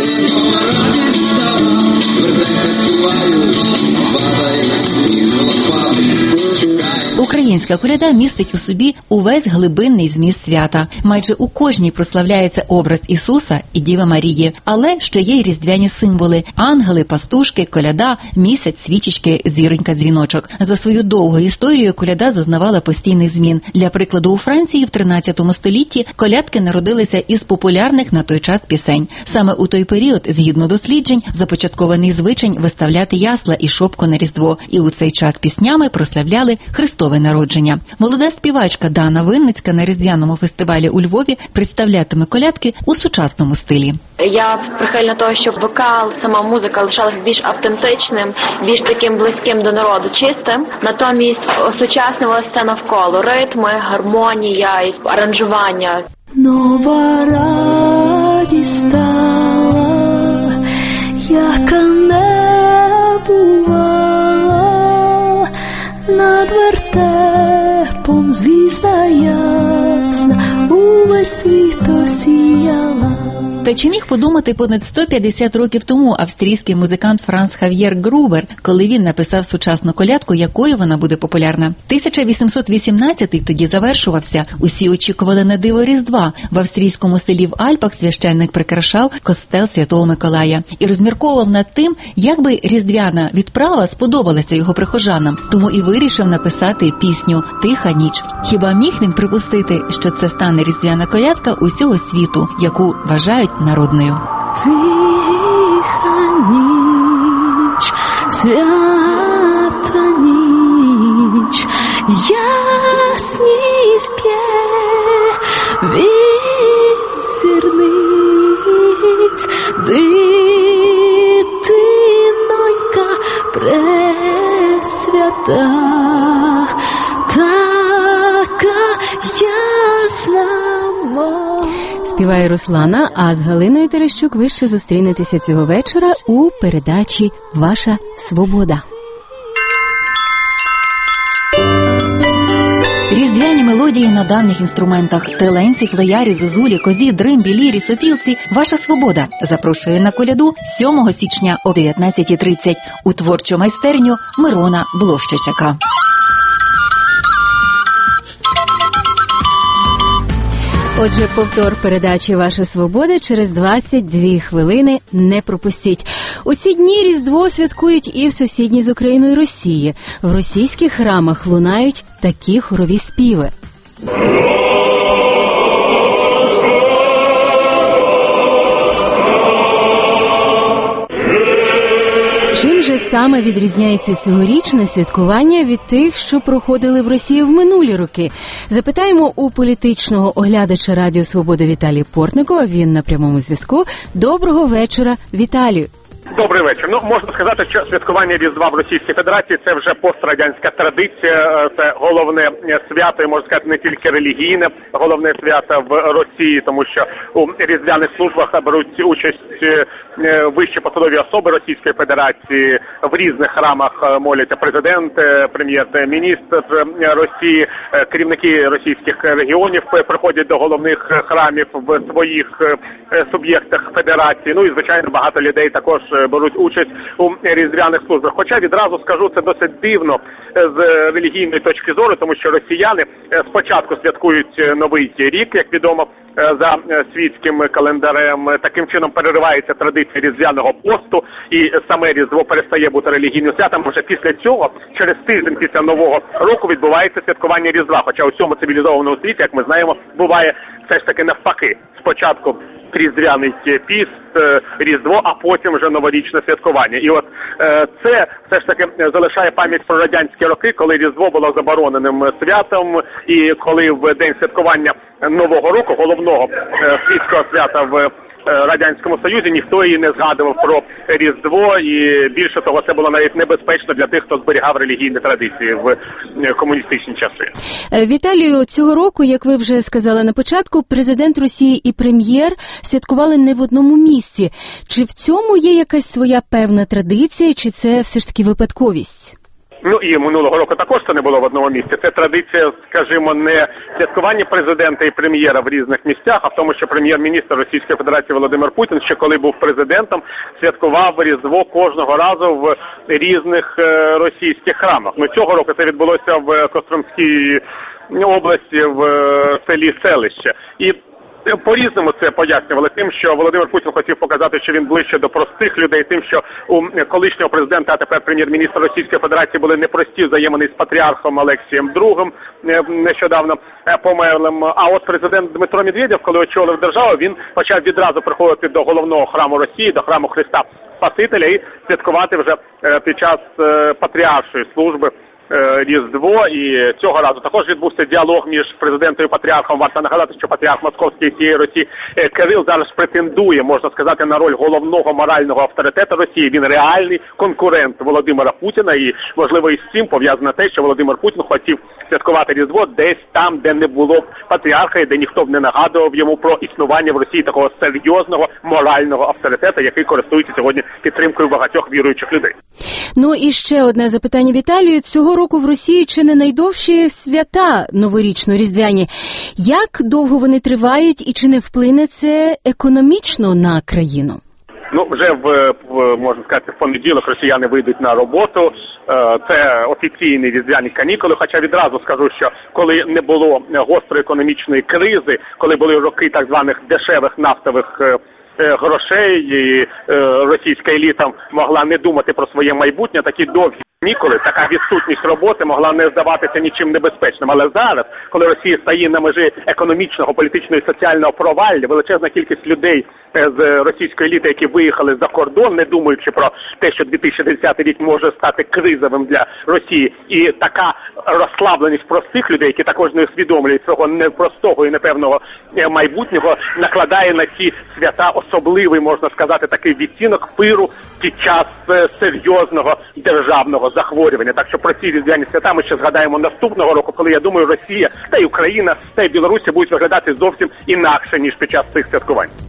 S14: Українська коляда містить у собі увесь глибинний зміст свята. Майже у кожній прославляється образ Ісуса і Діви Марії. Але ще є й різдвяні символи – ангели, пастушки, коляда, місяць, свічечки, зіронька, дзвіночок. За свою довгу історію коляда зазнавала постійних змін. Для прикладу, у Франції в тринадцятому столітті колядки народилися із популярних на той час пісень. Саме у той період, згідно досліджень, започаткований звичай виставляти ясла і шопку на Різдво. І у цей час піснями прославляли Христове народження. Молода співачка Дана Винницька на різдвяному фестивалі у Львові представлятиме колядки у сучасному стилі.
S4: Я прихильна того, щоб вокал, сама музика лишалась більш автентичним, більш таким близьким до народу, чистим. Натомість осучаснювалося все навколо. Ритми, гармонія, аранжування.
S7: Нова радість стала, яка не бувала, над вертепом звізда ясна увесь світ осіяла.
S14: Та чи міг подумати понад сто п'ятдесят років тому австрійський музикант Франц Хав'єр Грубер, коли він написав сучасну колядку, якою вона буде популярна? тисяча вісімсот вісімнадцятий тоді завершувався. Усі очікували на диво Різдва. В австрійському селі в Альпах священник прикрашав костел Святого Миколая і розмірковував над тим, як би різдвяна відправа сподобалася його прихожанам. Тому і вирішив написати пісню «Тиха ніч». Хіба міг він припустити, що це стане різдвяна колядка усього світу, яку вважають народною?
S7: Тиха ніч, свята ніч, ясні спів від зірниць, дитинонька пресвята, така ясна мова.
S14: Співає Руслана, а з Галиною Терещук ви ще зустрінетеся цього вечора у передачі «Ваша свобода». Різдвяні мелодії на давніх інструментах – теленці, флеярі, зозулі, козі, дримбі, лірі, сопілці – «Ваша свобода» запрошує на коляду сьомого січня о дев'ятнадцятій тридцять у творчу майстерню Мирона Блощичака. Отже, повтор передачі «Ваша свобода» через двадцять дві хвилини. Не пропустіть. У ці дні Різдво святкують і в сусідній з Україною Росії. В російських храмах лунають такі хорові співи. Чим же саме відрізняється цьогорічне святкування від тих, що проходили в Росії в минулі роки? Запитаємо у політичного оглядача Радіо Свобода Віталія Портникова. Він на прямому зв'язку. Доброго вечора, Віталію.
S8: Добрий вечір. Ну, можна сказати, що святкування Різдва в Російській Федерації – це вже пострадянська традиція, це головне свято, і, можна сказати, не тільки релігійне, головне свято в Росії, тому що у різдвяних службах беруть участь вищі посадові особи Російської Федерації, в різних храмах моляться президент, прем'єр-міністр Росії, керівники російських регіонів приходять до головних храмів в своїх суб'єктах Федерації, ну і, звичайно, багато людей також беруть участь у різдвяних службах. Хоча відразу скажу, це досить дивно з релігійної точки зору, тому що росіяни спочатку святкують Новий рік, як відомо, за світським календарем. Таким чином переривається традиція різдвяного посту, і саме Різдво перестає бути релігійним святом. Вже після цього, через тиждень після Нового року, відбувається святкування Різдва. Хоча у цьому цивілізованому світі, як ми знаємо, буває все ж таки навпаки. Спочатку різдвяний піст, Різдво, а потім вже новорічне святкування. І от це все ж таки залишає пам'ять про радянські роки, коли Різдво було забороненим святом, і коли в день святкування Нового року, головного світського свята в Радянському Союзі, ніхто і не згадував про Різдво, і більше того, це було навіть небезпечно для тих, хто зберігав релігійні традиції в комуністичні часи.
S14: Віталію, цього року, як ви вже сказали на початку, президент Росії і прем'єр святкували не в одному місці. Чи в цьому є якась своя певна традиція, чи це все ж таки випадковість?
S8: Ну і минулого року також це не було в одному місці. Це традиція, скажімо, не святкування президента і прем'єра в різних місцях, а в тому, що прем'єр-міністр Російської Федерації Володимир Путін, ще коли був президентом, святкував Різдво кожного разу в різних російських храмах. Ну цього року це відбулося в Костромській області, в селі Селище. І по-різному це пояснювали тим, що Володимир Путін хотів показати, що він ближче до простих людей, тим, що у колишнього президента, а тепер прем'єр-міністра Російської Федерації були непрості взаємини з патріархом Олексієм другим, нещодавно померлим. А от президент Дмитро Медведєв, коли очолив державу, він почав відразу приходити до головного храму Росії, до храму Христа Спасителя, і святкувати вже під час патріаршої служби Різдво. І цього разу також відбувся діалог між президентом і патріархом. Варто нагадати, що патріарх Московський всієї Росії Кирил зараз претендує, можна сказати, на роль головного морального авторитету Росії. Він реальний конкурент Володимира Путіна, і можливо із цим пов'язано те, що Володимир Путін хотів святкувати Різдво десь там, де не було патріарха, і де ніхто б не нагадував йому про існування в Росії такого серйозного морального авторитету, який користується сьогодні підтримкою багатьох віруючих людей.
S14: Ну і ще одне запитання, Віталію. Цього року в Росії чи не найдовші свята новорічно-різдвяні. Як довго вони тривають і чи не вплине це економічно на країну?
S8: Ну, вже в, в можна сказати, в понеділок росіяни вийдуть на роботу. Це офіційні різдвяні канікули, хоча відразу скажу, що коли не було гострої економічної кризи, коли були роки так званих дешевих нафтових грошей, і російська еліта могла не думати про своє майбутнє, такі довгі канікули, така відсутність роботи могла не здаватися нічим небезпечним. Але зараз, коли Росія стає на межі економічного, політичного і соціального провалля, величезна кількість людей з російської еліти, які виїхали за кордон, не думаючи про те, що дві тисячі десятий рік може стати кризовим для Росії, і така розслабленість простих людей, які також не усвідомлюють свого непростого і непевного майбутнього, накладає на ці свята особливий, можна сказати, такий відтінок пиру під час серйозного державного захворювання. Так що про ці різдвяні свята ми ще згадаємо наступного року, коли, я думаю, Росія та й Україна та й Білорусі будуть виглядати зовсім інакше, ніж під час цих святкувань.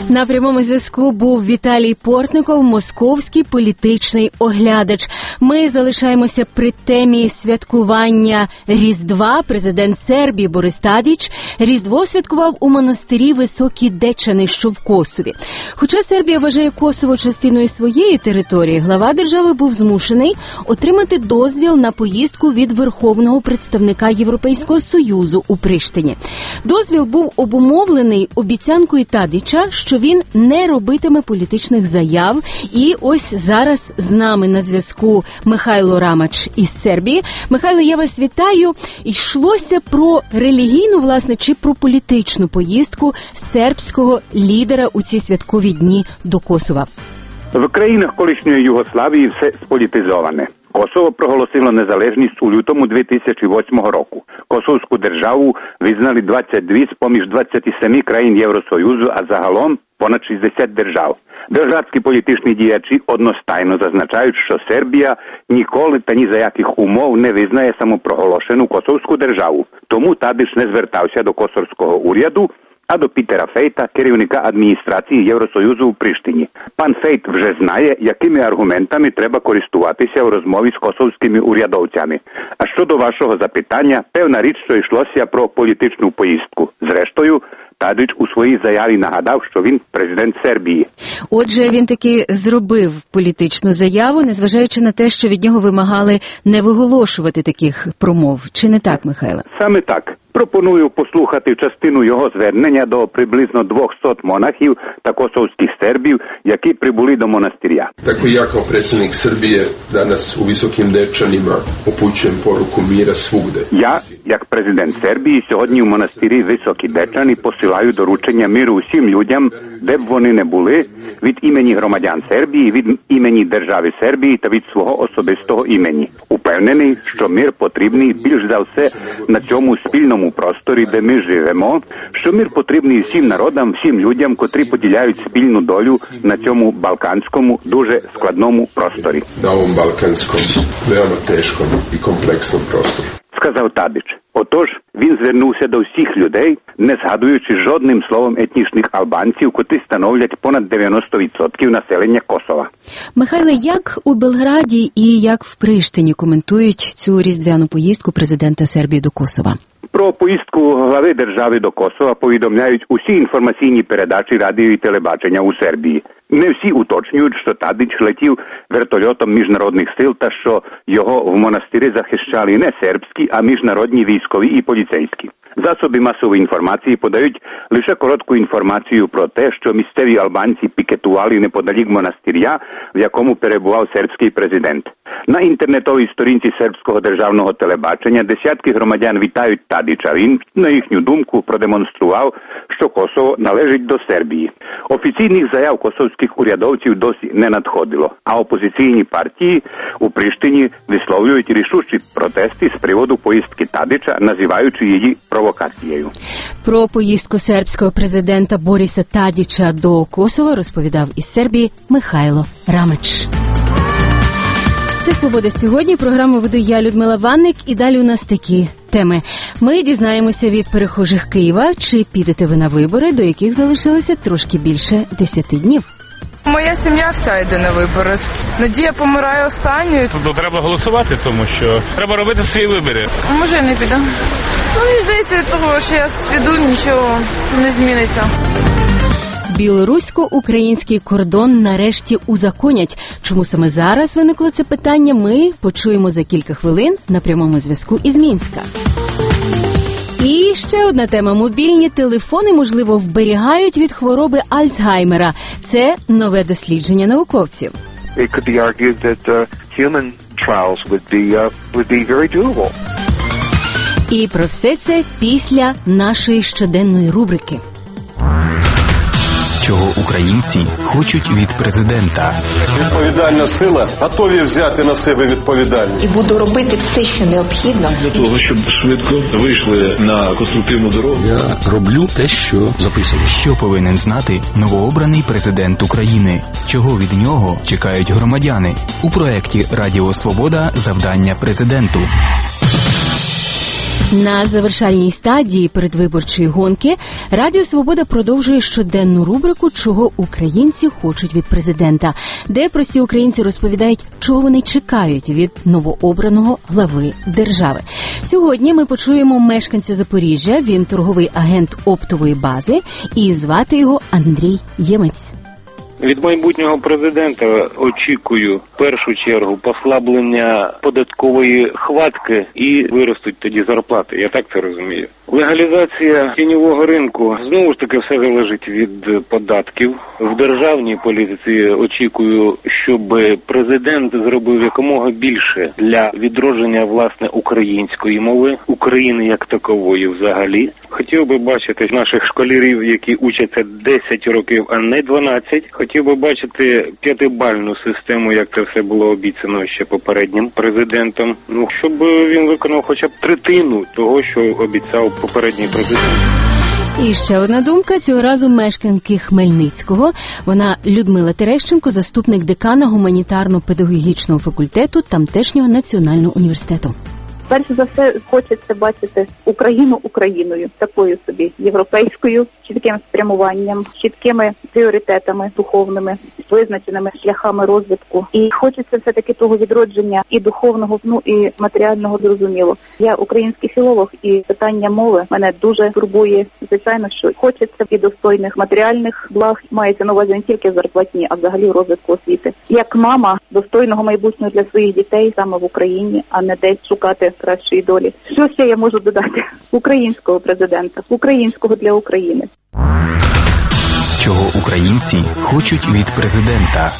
S14: На прямому зв'язку був Віталій Портников, московський політичний оглядач. Ми залишаємося при темі святкування Різдва. Президент Сербії Борис Тадіч Різдво святкував у монастирі Високі Дечани, що в Косові. Хоча Сербія вважає Косово частиною своєї території, глава держави був змушений отримати дозвіл на поїздку від Верховного представника Європейського Союзу у Приштині. Дозвіл був обумовлений обіцянкою Тадіча, що він не робитиме політичних заяв. І ось зараз з нами на зв'язку Михайло Рамач із Сербії. Михайло, я вас вітаю. Йшлося про релігійну, власне, чи про політичну поїздку сербського лідера у ці святкові дні до Косова?
S5: В країнах колишньої Югославії все сполітизоване. Косово проголосило незалежність у лютому дві тисячі восьмого року. Косовську державу визнали двадцять дві з-поміж двадцяти семи країн Євросоюзу, а загалом понад шістдесят держав. Белградські політичні діячі одностайно зазначають, що Сербія ніколи та ні за яких умов не визнає самопроголошену Косовську державу. Тому Тадич не звертався до косовського уряду, а до Пітера Фейта, керівника адміністрації Євросоюзу у Приштині. Пан Фейт вже знає, якими аргументами треба користуватися у розмові з косовськими урядовцями. А щодо вашого запитання, певна річ, що йшлося про політичну поїздку. Зрештою, Тадич у своїй заяві нагадав, що він президент Сербії.
S14: Отже, він таки зробив політичну заяву, незважаючи на те, що від нього вимагали не виголошувати таких промов. Чи не так, Михайло?
S5: Саме так. Пропоную послухати частину його звернення до приблизно двохсот монахів та косовських сербів, які прибули до монастиря.
S3: Tako ja kao predsjednik Srbije danas u Visokim Dečanima upućujem poruku mira svugde.
S5: Я, як президент Сербії, сьогодні в монастирі Високі Дечани посилаю доручення миру усім людям, де б вони не були, від імені громадян Сербії, від імені держави Сербії та від свого особистого імені. Упевнений, що мир потрібний більш за все на цьому спільному просторі, де ми живемо, що мир потрібний всім народам, всім людям, котрі поділяють спільну долю на цьому балканському, дуже складному просторі.
S3: На ovom balkanskom, veoma teškom i kompleksnom prostoru.
S5: Сказав Тадич. Отож, він звернувся до всіх людей, не згадуючи жодним словом етнічних албанців, котрі становлять понад дев'яносто відсотків населення Косова.
S14: Михайле, як у Белграді і як в Приштині коментують цю різдвяну поїздку президента Сербії до Косова?
S5: Про поїздку глави держави до Косова повідомляють усі інформаційні передачі радіо і телебачення у Сербії. Не всі уточнюють, що Тадич летів вертольотом міжнародних сил та що його в монастирі захищали не сербські, а міжнародні військові і поліцейські. Засоби масової інформації подають лише коротку інформацію про те, що місцеві албанці пікетували неподалік монастиря, в якому перебував сербський президент. На інтернетовій сторінці сербського державного телебачення десятки громадян вітають Тадича. Він, на їхню думку, продемонстрував, що Косово належить до Сербії. Офіційних заяв косовських урядовців досі не надходило, а опозиційні партії у Приштині висловлюють рішучі протести з приводу поїздки Тадича, називаючи її провокацією.
S14: Про поїздку сербського президента Бориса Тадіча до Косова розповідав із Сербії Михайло Рамач. Це «Свобода сьогодні». Програму веду я, Людмила Ванник, і далі у нас такі теми. Ми дізнаємося від перехожих Києва, чи підете ви на вибори, до яких залишилося трошки більше десяти днів.
S9: Моя сім'я вся йде на вибори. Надія помирає останньою.
S22: Тобто треба голосувати, тому що треба робити свої вибори.
S9: Може, я не піду. Ну, мені здається, від того, що я піду, нічого не зміниться.
S14: Білорусько-український кордон нарешті узаконять. Чому саме зараз виникло це питання, ми почуємо за кілька хвилин на прямому зв'язку із Мінська. І ще одна тема. Мобільні телефони, можливо, вберігають від хвороби Альцгеймера. Це нове дослідження науковців.
S11: It could be argued that uh, human trials would be uh, would be very doable.
S14: І про все це після нашої щоденної рубрики.
S13: Чого українці хочуть від президента?
S24: Відповідальна сила готові взяти на себе відповідальність.
S25: І буду робити все, що необхідно.
S21: Для того, щоб швидко вийшли на конструктивну дорогу.
S13: Я роблю те, що записано. Що повинен знати новообраний президент України? Чого від нього чекають громадяни? У проєкті «Радіо Свобода. Завдання президенту».
S14: На завершальній стадії передвиборчої гонки Радіо Свобода продовжує щоденну рубрику «Чого українці хочуть від президента», де прості українці розповідають, чого вони чекають від новообраного глави держави. Сьогодні ми почуємо мешканця Запоріжжя, він торговий агент оптової бази, і звати його Андрій Ємець.
S10: Від майбутнього президента очікую в першу чергу послаблення податкової хватки і виростуть тоді зарплати. Я так це розумію. Легалізація тіньового ринку. Знову ж таки все залежить від податків. В державній політиці очікую, щоб президент зробив якомога більше для відродження, власне, української мови, України як такової взагалі. Хотів би бачити наших школярів, які учаться десять років, а не дванадцять. Хотів би бачити п'ятибальну систему, як це все було обіцяно ще попереднім президентом. Ну, щоб він виконав хоча б третину того, що обіцяв попередній президент.
S14: І ще одна думка, цього разу мешканки Хмельницького. Вона Людмила Терещенко, заступник декана гуманітарно-педагогічного факультету тамтешнього національного університету.
S12: Перш за все, хочеться бачити Україну Україною, такою собі європейською, чітким спрямуванням, чіткими пріоритетами духовними, визначеними шляхами розвитку. І хочеться все-таки того відродження і духовного, ну і матеріального, зрозуміло. Я український філолог, і питання мови мене дуже турбує. Звичайно, що хочеться і достойних матеріальних благ, мається на увазі не тільки зарплатні, а взагалі розвитку освіти. Як мама достойного майбутнього для своїх дітей саме в Україні, а не десь шукати кращої долі. Що ще я можу додати? Українського президента, українського для України.
S13: Чого українці хочуть від президента?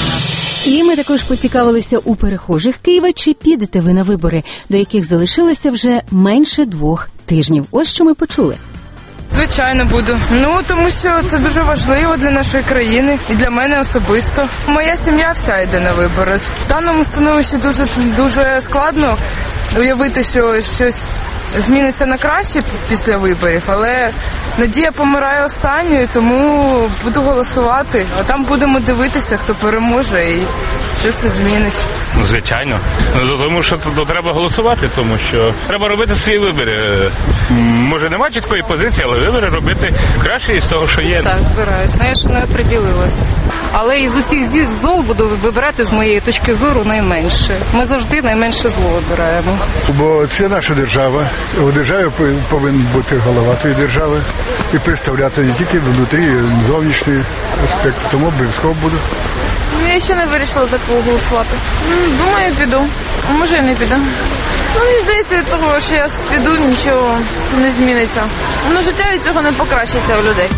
S14: І ми також поцікавилися у перехожих Києва, чи підете ви на вибори, до яких залишилося вже менше двох тижнів. Ось що ми почули.
S9: Звичайно, буду. Ну, тому що це дуже важливо для нашої країни і для мене особисто. Моя сім'я вся йде на вибори. В даному становищі дуже, дуже складно уявити, що щось зміниться на краще після виборів, але надія помирає останньою, тому буду голосувати. А там будемо дивитися, хто переможе і що це змінить.
S16: Звичайно. Ну, тому що то треба голосувати, тому що треба робити свої вибори. Може, немає чіткої позиції, але вибори робити краще із того, що є.
S17: Так, збираюсь. Знаєш, не приділилась. Але із усіх зол буду вибирати, з моєї точки зору, найменше. Ми завжди найменше зло вибираємо.
S18: Бо це наша держава. У державі повинен бути голова тієї держави і представляти не тільки внутрі, а й зовнішній аспект. Тому обов'язково буду.
S9: Я ще не вирішила, за кого голосувати. Думаю, піду. А може, і не піду. Ну, мені здається, від того, що я піду, нічого не зміниться. Ну, життя від цього не покращиться у людей.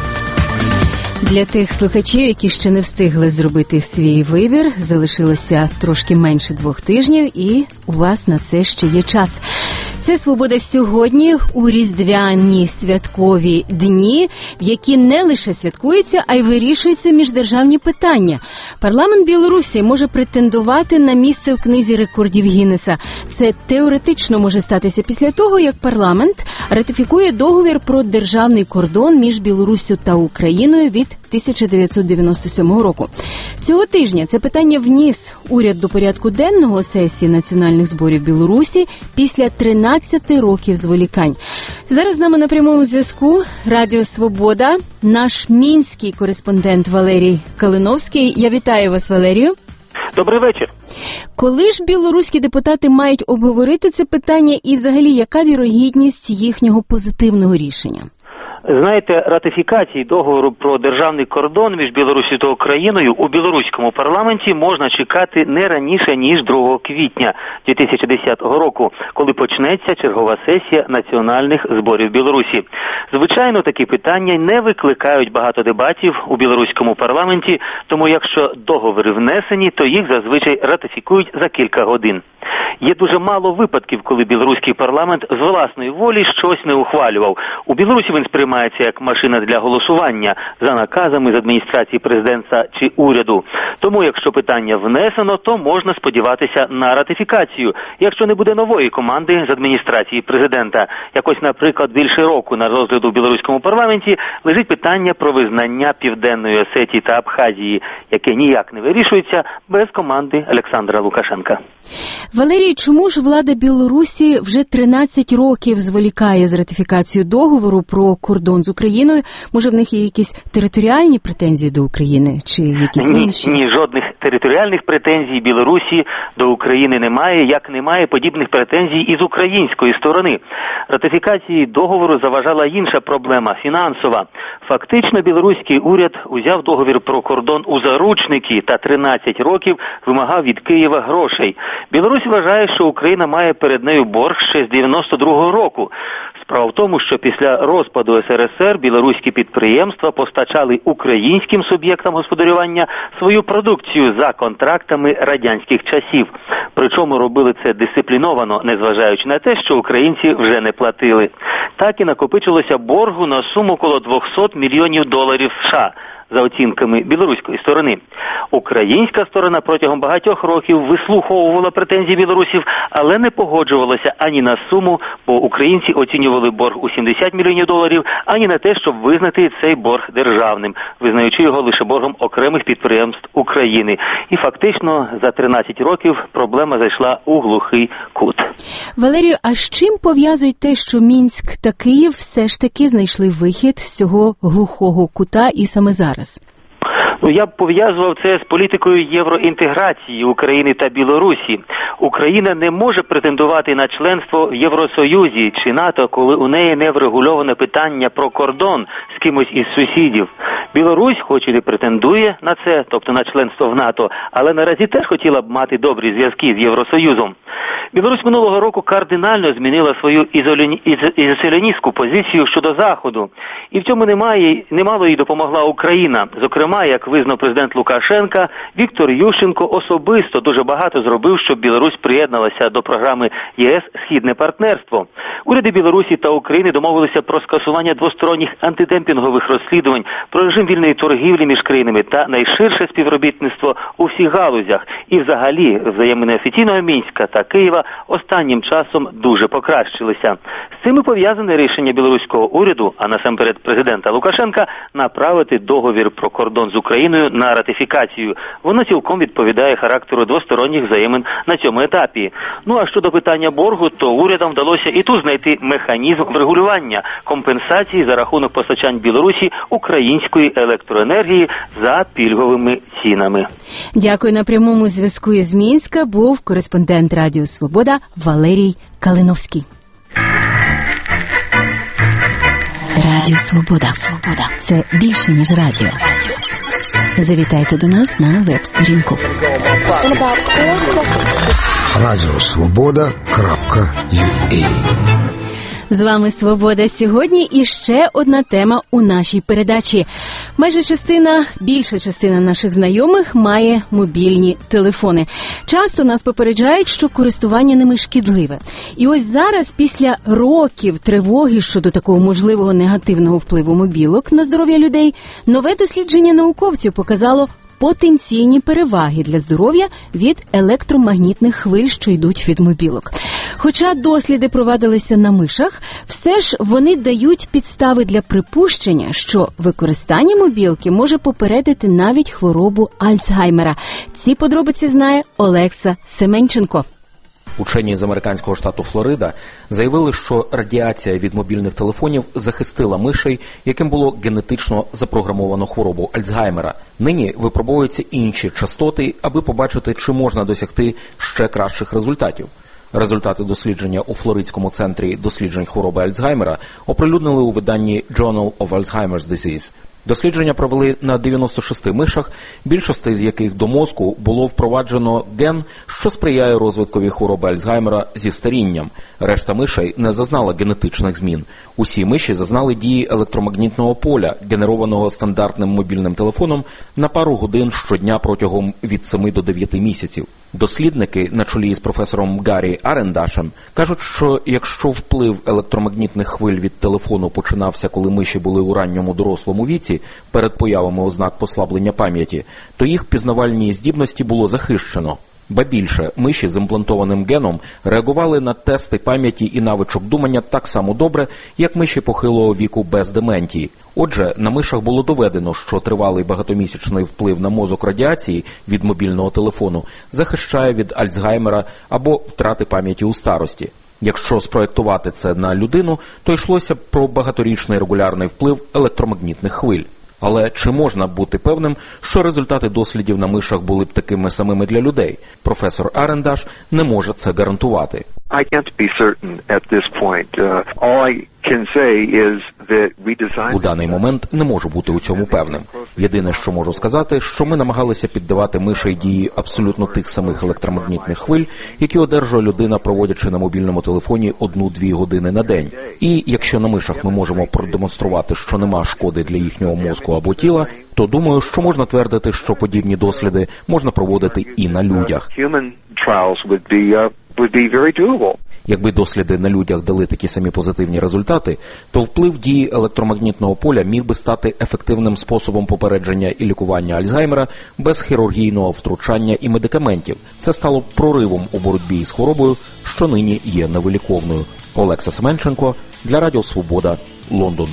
S14: Для тих слухачів, які ще не встигли зробити свій вибір, залишилося трошки менше двох тижнів, і у вас на це ще є час. Це «Свобода сьогодні» у різдвяні святкові дні, в які не лише святкуються, а й вирішуються міждержавні питання. Парламент Білорусі може претендувати на місце в книзі рекордів Гіннеса. Це теоретично може статися після того, як парламент ратифікує договір про державний кордон між Білоруссю та Україною від тисяча дев'ятсот дев'яносто сьомого року. Цього тижня це питання вніс уряд до порядку денного сесії національних зборів Білорусі після тринадцяти років зволікань. Зараз з нами на прямому зв'язку Радіо Свобода, наш мінський кореспондент Валерій Калиновський. Я вітаю вас, Валерію.
S26: Добрий вечір.
S14: Коли ж білоруські депутати мають обговорити це питання і взагалі яка вірогідність їхнього позитивного рішення?
S26: Знаєте, ратифікації договору про державний кордон між Білоруссю та Україною у білоруському парламенті можна чекати не раніше, ніж другого квітня дві тисячі десятого року, коли почнеться чергова сесія національних зборів Білорусі. Звичайно, такі питання не викликають багато дебатів у білоруському парламенті, тому якщо договори внесені, то їх зазвичай ратифікують за кілька годин. Є дуже мало випадків, коли білоруський парламент з власної волі щось не ухвалював. У Білорусі він сприймається як машина для голосування за наказами з адміністрації президента чи уряду. Тому, якщо питання внесено, то можна сподіватися на ратифікацію, якщо не буде нової команди з адміністрації президента. Якось, наприклад, більше року на розгляду в білоруському парламенті лежить питання про визнання Південної Осетії та Абхазії, яке ніяк не вирішується без команди Олександра Лукашенка.
S14: Валерій, чому ж влада Білорусі вже тринадцять років зволікає з ратифікацією договору про кордон з Україною? Може, в них є якісь територіальні претензії до України? Чи якісь
S26: ні,
S14: інші?
S26: Ні, жодних територіальних претензій Білорусі до України немає, як немає подібних претензій і з української сторони. Ратифікації договору заважала інша проблема – фінансова. Фактично, білоруський уряд узяв договір про кордон у заручники та тринадцять років вимагав від Києва грошей. Білорусь вважає, що Україна має перед нею борг ще з дев'яносто другого року. Справа в тому, що після розпаду ес ер ес ер білоруські підприємства постачали українським суб'єктам господарювання свою продукцію за контрактами радянських часів. Причому робили це дисципліновано, незважаючи на те, що українці вже не платили. Так і накопичилося боргу на суму коло двісті мільйонів доларів США. За оцінками білоруської сторони. Українська сторона протягом багатьох років вислуховувала претензії білорусів, але не погоджувалася ані на суму, бо українці оцінювали борг у сімдесят мільйонів доларів, ані на те, щоб визнати цей борг державним, визнаючи його лише боргом окремих підприємств України. І фактично за тринадцять років проблема зайшла у глухий кут.
S14: Валерію, а з чим пов'язують те, що Мінськ та Київ все ж таки знайшли вихід з цього глухого кута і саме зараз?
S26: Ну, я б пов'язував це з політикою євроінтеграції України та Білорусі. Україна не може претендувати на членство в Євросоюзі чи НАТО, коли у неї не врегульоване питання про кордон з кимось із сусідів. Білорусь хоч і не претендує на це, тобто на членство в НАТО, але наразі теж хотіла б мати добрі зв'язки з Євросоюзом. Білорусь минулого року кардинально змінила свою ізоляні... ізоляційну позицію щодо Заходу. І в цьому немає, немало їй допомогла Україна. Зокрема, як визнав президент Лукашенка, Віктор Ющенко особисто дуже багато зробив, щоб Білорусь приєдналася до програми ЄС «Східне партнерство». Уряди Білорусі та України домовилися про скасування двосторонніх антидемпінгових розслідувань, про режим вільної торгівлі між країнами та найширше співробітництво у всіх галузях. І взагалі взаємини офіційного Мінська та Києва останнім часом дуже покращилися. З цим і пов'язане рішення білоруського уряду, а насамперед президента Лукашенка, направити договір про кордон з Україною на ратифікацію. Воно цілком відповідає характеру двосторонніх взаємин на цьому етапі. Ну а щодо питання боргу, то урядам вдалося і тут знайти механізм врегулювання компенсації за рахунок постачань Білорусі української електроенергії за пільговими цінами.
S14: Дякую. На прямому зв'язку із Мінська був кореспондент Радіо Свобода Валерій Калиновський.
S1: Радіо Свобода. Свобода. Це більше, ніж радіо. Завітайте до нас на веб-сторінку.
S2: радіо свобода крапка ю а.
S14: З вами Свобода сьогодні і ще одна тема у нашій передачі. Майже частина, більша частина наших знайомих має мобільні телефони. Часто нас попереджають, що користування ними шкідливе. І ось зараз, після років тривоги щодо такого можливого негативного впливу мобілок на здоров'я людей, нове дослідження науковців показало потенційні переваги для здоров'я від електромагнітних хвиль, що йдуть від мобілок. Хоча досліди провадилися на мишах, все ж вони дають підстави для припущення, що використання мобілки може попередити навіть хворобу Альцгеймера. Ці подробиці знає Олекса Семенченко.
S6: Учені з американського штату Флорида заявили, що радіація від мобільних телефонів захистила мишей, яким було генетично запрограмовано хворобу Альцгеймера. Нині випробовуються інші частоти, аби побачити, чи можна досягти ще кращих результатів. Результати дослідження у Флоридському центрі досліджень хвороби Альцгеймера оприлюднили у виданні Journal of Alzheimer's Disease. Дослідження провели на дев'яносто шести мишах, більшості з яких до мозку було впроваджено ген, що сприяє розвиткові хвороби Альцгеймера зі старінням. Решта мишей не зазнала генетичних змін. Усі миші зазнали дії електромагнітного поля, генерованого стандартним мобільним телефоном на пару годин щодня протягом від семи до дев'яти місяців. Дослідники, на чолі з професором Гаррі Арендашем, кажуть, що якщо вплив електромагнітних хвиль від телефону починався, коли миші були у ранньому дорослому віці, перед появами ознак послаблення пам'яті, то їх пізнавальні здібності було захищено. Ба більше, миші з імплантованим геном реагували на тести пам'яті і навичок думання так само добре, як миші похилого віку без деменції. Отже, на мишах було доведено, що тривалий багатомісячний вплив на мозок радіації від мобільного телефону захищає від Альцгеймера або втрати пам'яті у старості. Якщо спроєктувати це на людину, то йшлося б про багаторічний регулярний вплив електромагнітних хвиль. Але чи можна бути певним, що результати дослідів на мишах були б такими самими для людей? Професор Арендаш не може це гарантувати.
S11: I can't be certain at this point. Uh, all I can say is that we designed...
S6: У даний момент не можу бути у цьому певним. Єдине, що можу сказати, що ми намагалися піддавати мишей дії абсолютно тих самих електромагнітних хвиль, які одержує людина, проводячи на мобільному телефоні одну-дві години на день. І якщо на мишах ми можемо продемонструвати, що нема шкоди для їхнього мозку або тіла, то думаю, що можна твердити, що подібні досліди можна проводити і на людях.
S11: Human trials would be, uh, would be very doable.
S6: Якби досліди на людях дали такі самі позитивні результати, то вплив дії електромагнітного поля міг би стати ефективним способом попередження і лікування Альцгеймера без хірургійного втручання і медикаментів. Це стало б проривом у боротьбі з хворобою, що нині є невиліковною. Олекса Семенченко для Радіо Свобода, Лондон.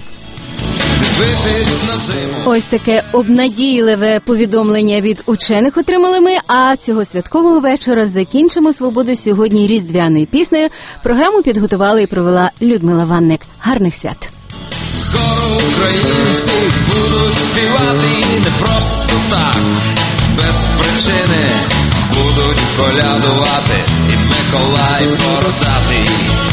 S14: Ось таке обнадійливе повідомлення від учених отримали ми, а цього святкового вечора закінчимо «Свободу» сьогодні різдвяною піснею. Програму підготувала і провела Людмила Ванник. Гарних свят!
S4: Скоро українці будуть співати не просто так, без причини будуть колядувати, і Миколай бородатий